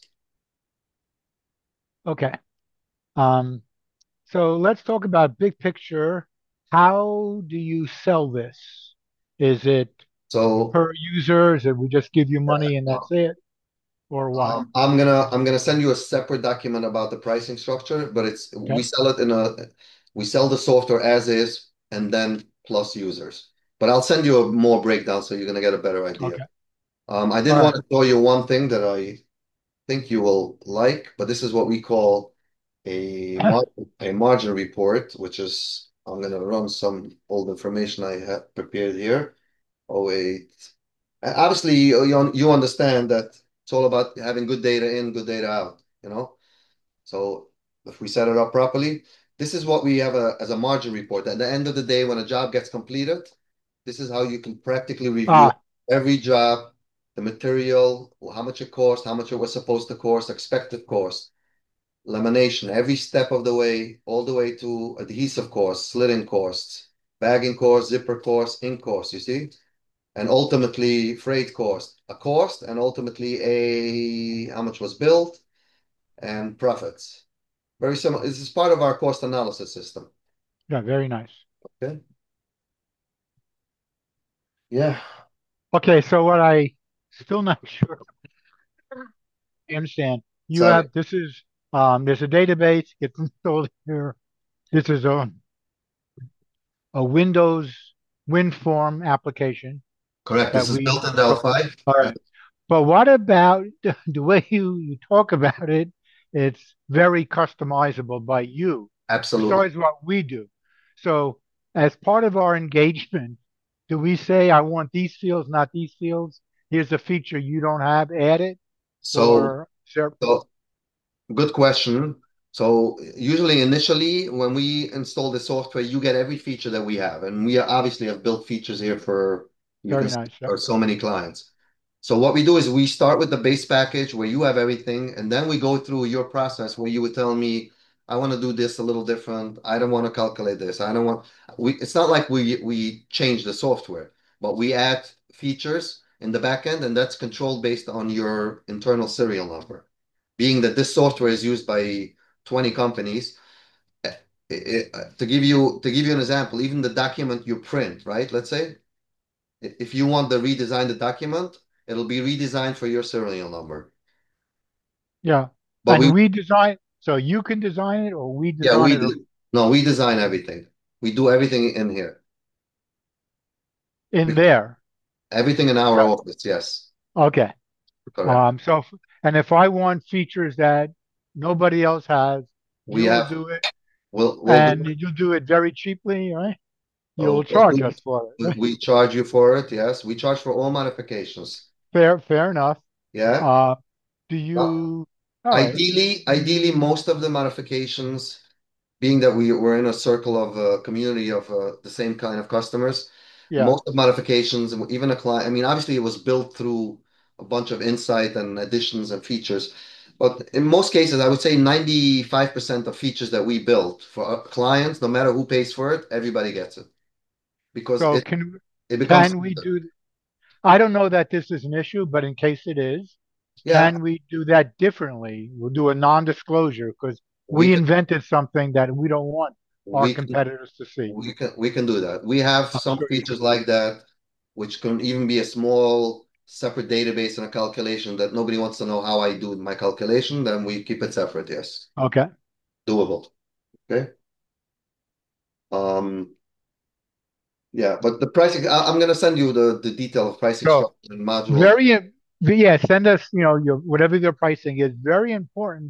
Okay. Um, so let's talk about big picture. How do you sell this? Is it So per user? Is it we just give you money and uh, that's it? Or what? um, I'm gonna I'm gonna send you a separate document about the pricing structure, but it's we Okay. sell it in a we sell the software as is and then plus users. But I'll send you a more breakdown so you're gonna get a better idea. Okay. Um, I did All want right. to show you one thing that I think you will like, but this is what we call a mar a margin report, which is I'm gonna run some old information I have prepared here. Oh wait. Uh, Obviously, you, you you understand that it's all about having good data in, good data out, you know? So if we set it up properly, this is what we have a, as a margin report. At the end of the day, when a job gets completed, this is how you can practically review Ah, every job, the material, how much it cost, how much it was supposed to cost, expected cost, lamination, every step of the way, all the way to adhesive costs, slitting costs, bagging costs, zipper costs, ink costs, you see? And ultimately freight cost, a cost, and ultimately a how much was built and profits. Very similar. This is part of our cost analysis system. yeah, very nice. Okay. Yeah. Okay, so what I still not sure I understand. You Sorry. have this is um there's a database gets installed here. This is a a Windows WinForm application Correct. that This is we built in provide. Delphi. All Yeah, right. But what about the way you, you talk about it? It's very customizable by you, absolutely. besides what we do. So, as part of our engagement, do we say, I want these fields, not these fields? Here's a feature you don't have, add it? So, Or, sure, so good question. So usually initially when we install the software, you get every feature that we have. And we obviously have built features here for you can very see nice. Yeah. for so many clients. So what we do is we start with the base package where you have everything, and then we go through your process where you would tell me, I want to do this a little different. I don't want to calculate this. I don't want we it's not like we we change the software, but we add features in the back end, and that's controlled based on your internal serial number. Being that this software is used by twenty companies, eh, eh, eh, to give you to give you an example, even the document you print, right? Let's say if you want to redesign the document, it'll be redesigned for your serial number. Yeah. But we, And we design, so you can design it or we yeah, design we it or do. No, we design everything. We do everything in here. in We, there. everything in our So, office. Yes, okay. correct. Um, so, if- and if I want features that nobody else has, We you will have. do it We'll we'll do. and you'll do it very cheaply, right? Oh, You'll we'll charge do. us for it, We right? we charge you for it. Yes, we charge for all modifications. Fair, fair enough. Yeah. Uh, do Uh, you, All right. Ideally, ideally, most of the modifications, being that we were in a circle of a community of uh, the same kind of customers, Yeah. most of modifications, and even a client, I mean, obviously it was built through a bunch of insight and additions and features. But in most cases, I would say ninety-five percent of features that we built for our clients, no matter who pays for it, everybody gets it because So it, can it becomes, can we do? I don't know that this is an issue, but in case it is, yeah, can we do that differently? We'll do a non-disclosure because we we can, invented something that we don't want our we can, competitors to see. we can, we can do that. We have I'm some sure you features can. like that, which can even be a small separate database and a calculation that nobody wants to know how I do my calculation, then we keep it separate. Yes, Okay. doable. Okay. Um, yeah, but the pricing, I, I'm gonna send you the the detail of pricing So structure and modules. very, yeah, send us, you know, your whatever your pricing is. Very important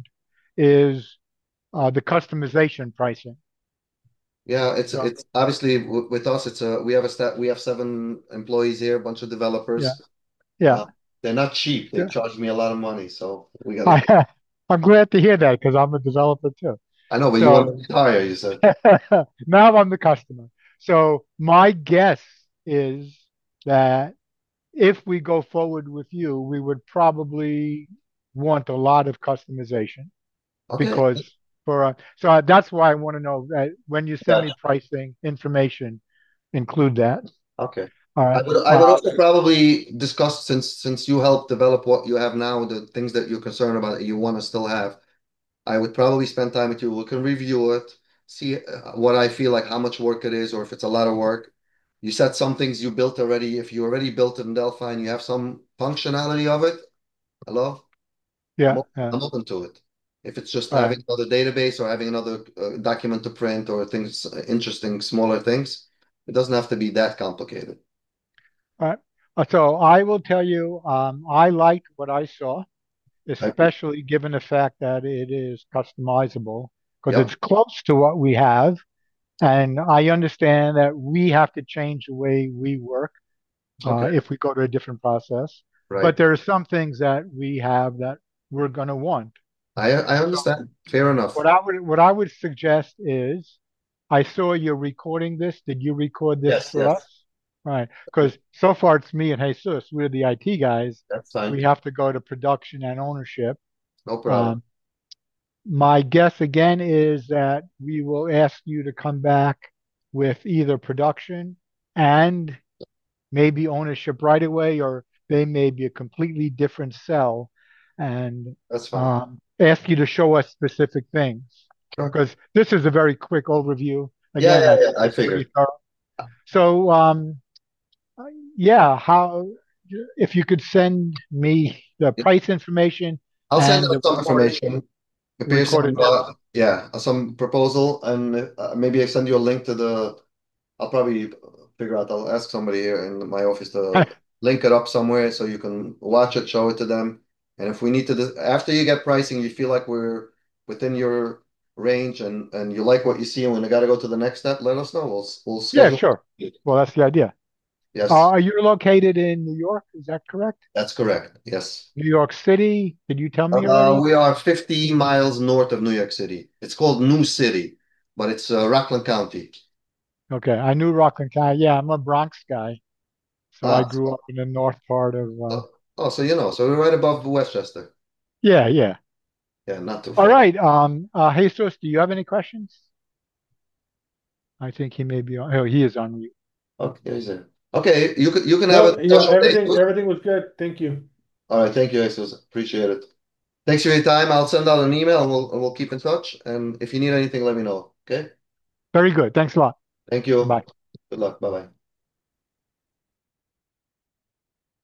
is uh, the customization pricing. Yeah, it's So it's obviously w- with us. It's a we have a stat. We have seven employees here, a bunch of yeah, developers. yeah. Uh, they're not cheap. They Yeah. charge me a lot of money, so we gotta. I, I'm glad to hear that because I'm a developer too. I know, but you want So to retire, you said. now I'm the customer. So my guess is that if we go forward with you, we would probably want a lot of customization Okay, because for uh, so that's why I want to know that when you send me gotcha. pricing information, include that. Okay. All I right. would I would Uh, also probably discuss since since you helped develop what you have now, the things that you're concerned about that you want to still have. I would probably spend time with you. We can review it, see uh, what I feel like, how much work it is, or if it's a lot of work. You said some things you built already. If you already built it in Delphi and you have some functionality of it, hello, I'm yeah. open, Yeah. I'm open to it. If it's just All right. having another database or having another uh, document to print or things, uh, interesting, smaller things, it doesn't have to be that complicated. All right. Uh, So I will tell you, um, I liked what I saw, I, especially given the fact that it is customizable because yep. it's close to what we have. And I understand that we have to change the way we work uh, Okay. if we go to a different process. Right. But there are some things that we have that we're going to want. I I So understand. Fair enough. what I would what I would suggest is, I saw you're recording this. Did you record this Yes. for Yes. us? Right. Because so far it's me and Jesus. We're the I T guys. That's fine. We have to go to production and ownership. No problem. Um, my guess again is that we will ask you to come back with either production and maybe ownership right away, or they may be a completely different cell and That's fine. um, ask you to show us specific things. Sure. Because this is a very quick overview. Yeah, Again, yeah, I yeah. think I it's pretty figured. thorough. So, um, yeah, how if you could send me the price information I'll send and out the some recorded information. Prepare some, recorded demo. uh, yeah, some proposal, and uh, maybe I send you a link to the. I'll probably figure out. I'll ask somebody here in my office to link it up somewhere so you can watch it, show it to them. And if we need to, dis- after you get pricing, you feel like we're within your range and and you like what you see, and when we got to go to the next step, let us know. We'll we'll Yeah, schedule. sure. Well, that's the idea. Uh, Yes, are you located in New York? Is that correct? that's correct. Yes. New York City? Did you tell me Uh, already? we are fifty miles north of New York City. It's called New City, but it's uh, Rockland County. Okay, I knew Rockland County. Yeah, I'm a Bronx guy, so I Ah, grew up in the north part of. Uh, oh, oh, so you know, so we're right above Westchester. yeah, yeah. Yeah, not too All far. right. Um, uh, Jesus, do you have any questions? I think he may be on. Oh, he is on mute. Okay, is it? Okay, you can you can have a No, yeah, discussion on everything Facebook. everything was good. Thank you. All right, thank you, Jesus. Appreciate it. Thanks for your time. I'll send out an email and we'll and we'll keep in touch. And if you need anything, let me know. Okay. Very good. Thanks a lot. Thank you. Bye. Good luck. Bye bye.